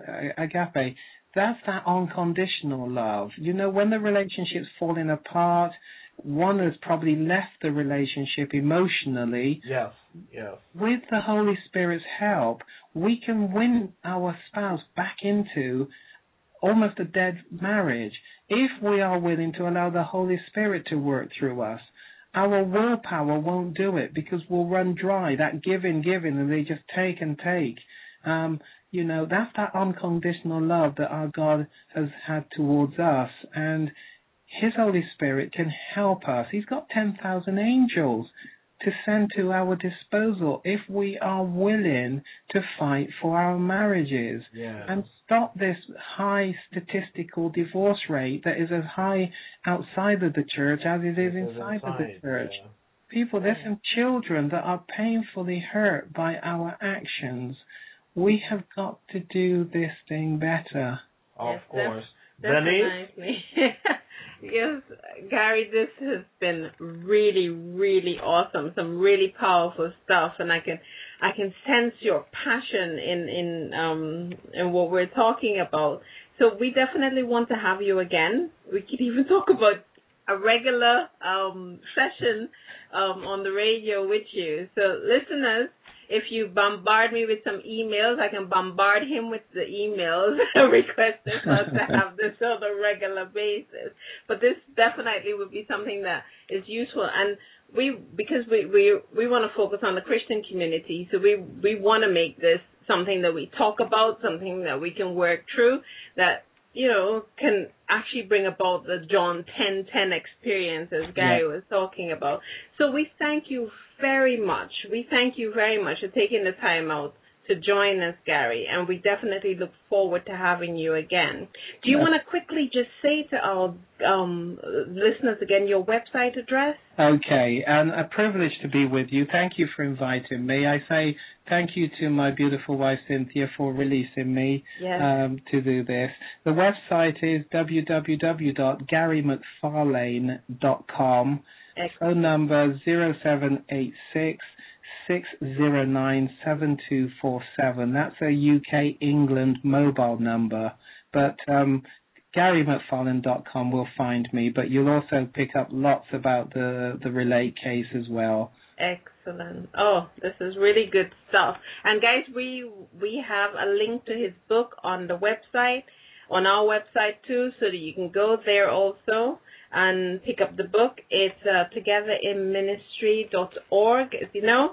that's that unconditional love. You know, when the relationship's falling apart, one has probably left the relationship emotionally. Yes. With the Holy Spirit's help, we can win our spouse back into almost a dead marriage if we are willing to allow the Holy Spirit to work through us. Our willpower won't do it because we'll run dry. That giving, and they just take and take. You know, that's that unconditional love that our God has had towards us, and His Holy Spirit can help us. He's got 10,000 angels to send to our disposal if we are willing to fight for our marriages and stop this high statistical divorce rate that is as high outside of the church as it is inside of the church. People, there's some children that are painfully hurt by our actions. We have got to do this thing better. Of course. Definitely. Yes, Gary, this has been really, really awesome. Some really powerful stuff, and I can sense your passion in what we're talking about. So we definitely want to have you again. We could even talk about a regular session on the radio with you. So listeners, if you bombard me with some emails, I can bombard him with the emails requesting us to have this on a regular basis. But this definitely would be something that is useful. And because we want to focus on the Christian community, so we want to make this something that we talk about, something that we can work through, that, you know, can actually bring about the John 10:10 experience, as Gary was talking about. So we thank you very much. We thank you very much for taking the time out to join us, Gary, and we definitely look forward to having you again. Do you want to quickly just say to our listeners again your website address? Okay, and a privilege to be with you. Thank you for inviting me. I say thank you to my beautiful wife, Cynthia, for releasing me to do this. The website is www.garymcfarlane.com. Phone number 0786 609 7247. That's a UK England mobile number. But GaryMcFarlane.com will find me. But you'll also pick up lots about the Relate case as well. Excellent. Oh, this is really good stuff. And guys, we have a link to his book on the website, on our website too, so that you can go there also and pick up the book. It's togetherinministry.org, as you know.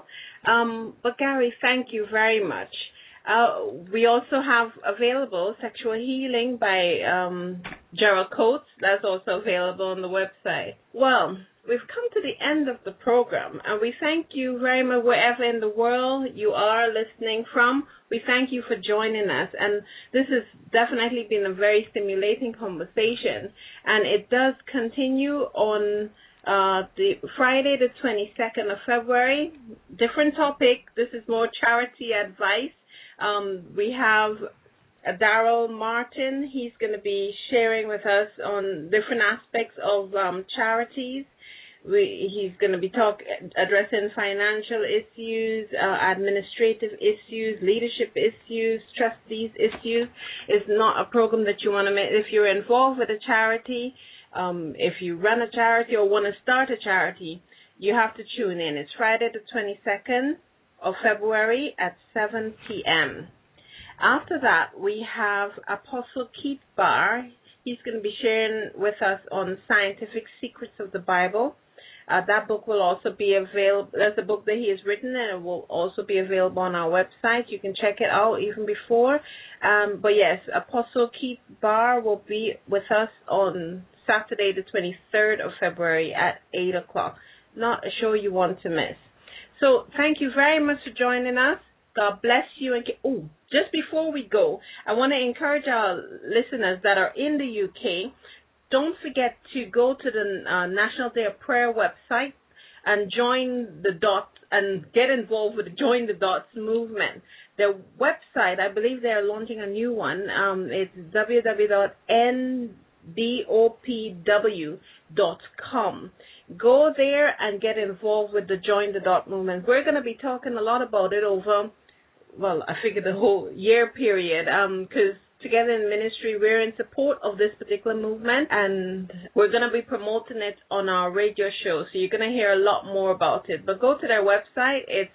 But Gary, thank you very much. We also have available Sexual Healing by Gerald Coates. That's also available on the website. Well, we've come to the end of the program, and we thank you very much wherever in the world you are listening from. We thank you for joining us, and this has definitely been a very stimulating conversation, and it does continue on the Friday, the 22nd of February. Different topic. This is more charity advice. We have Darrell Martin. He's going to be sharing with us on different aspects of charities. He's going to be addressing financial issues, administrative issues, leadership issues, trustees issues. It's not a program that you want to miss. If you're involved with a charity, if you run a charity or want to start a charity, you have to tune in. It's Friday the 22nd of February at 7 p.m. After that, we have Apostle Keith Barr. He's going to be sharing with us on Scientific Secrets of the Bible. That book will also be available. That's a book that he has written, and it will also be available on our website. You can check it out even before. But yes, Apostle Keith Barr will be with us on Saturday, the 23rd of February at 8 o'clock. Not a show you want to miss. So thank you very much for joining us. God bless you. And just before we go, I want to encourage our listeners that are in the UK, don't forget to go to the National Day of Prayer website and join the Dots and get involved with the Join the Dots movement. Their website, I believe they are launching a new one. It's www.ndopw.com. Go there and get involved with the Join the Dot movement. We're going to be talking a lot about it over, I figure the whole year period, because Together in Ministry, we're in support of this particular movement, and we're going to be promoting it on our radio show, so you're going to hear a lot more about it. But go to their website. It's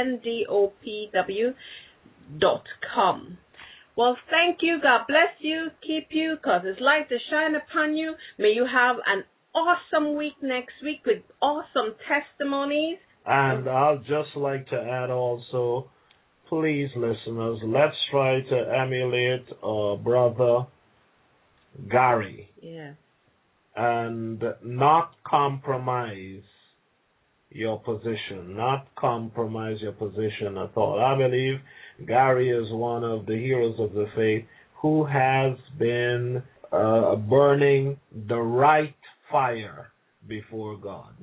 ndopw.com. Well, thank you. God bless you. Keep you, cause His light to shine upon you. May you have an awesome week next week with awesome testimonies. And I'd just like to add also, please, listeners, let's try to emulate our brother Gary. Yeah. And not compromise your position. Not compromise your position at all. I believe Gary is one of the heroes of the faith who has been burning the right fire before God.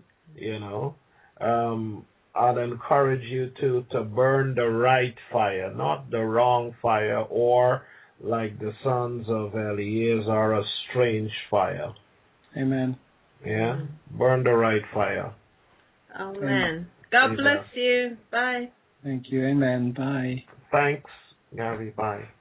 I'd encourage you to burn the right fire, not the wrong fire, or like the sons of Eleazar, a strange fire. Amen. Yeah? Burn the right fire. Amen. God bless you. Bye. Thank you. Amen. Bye. Thanks, Gary. Bye.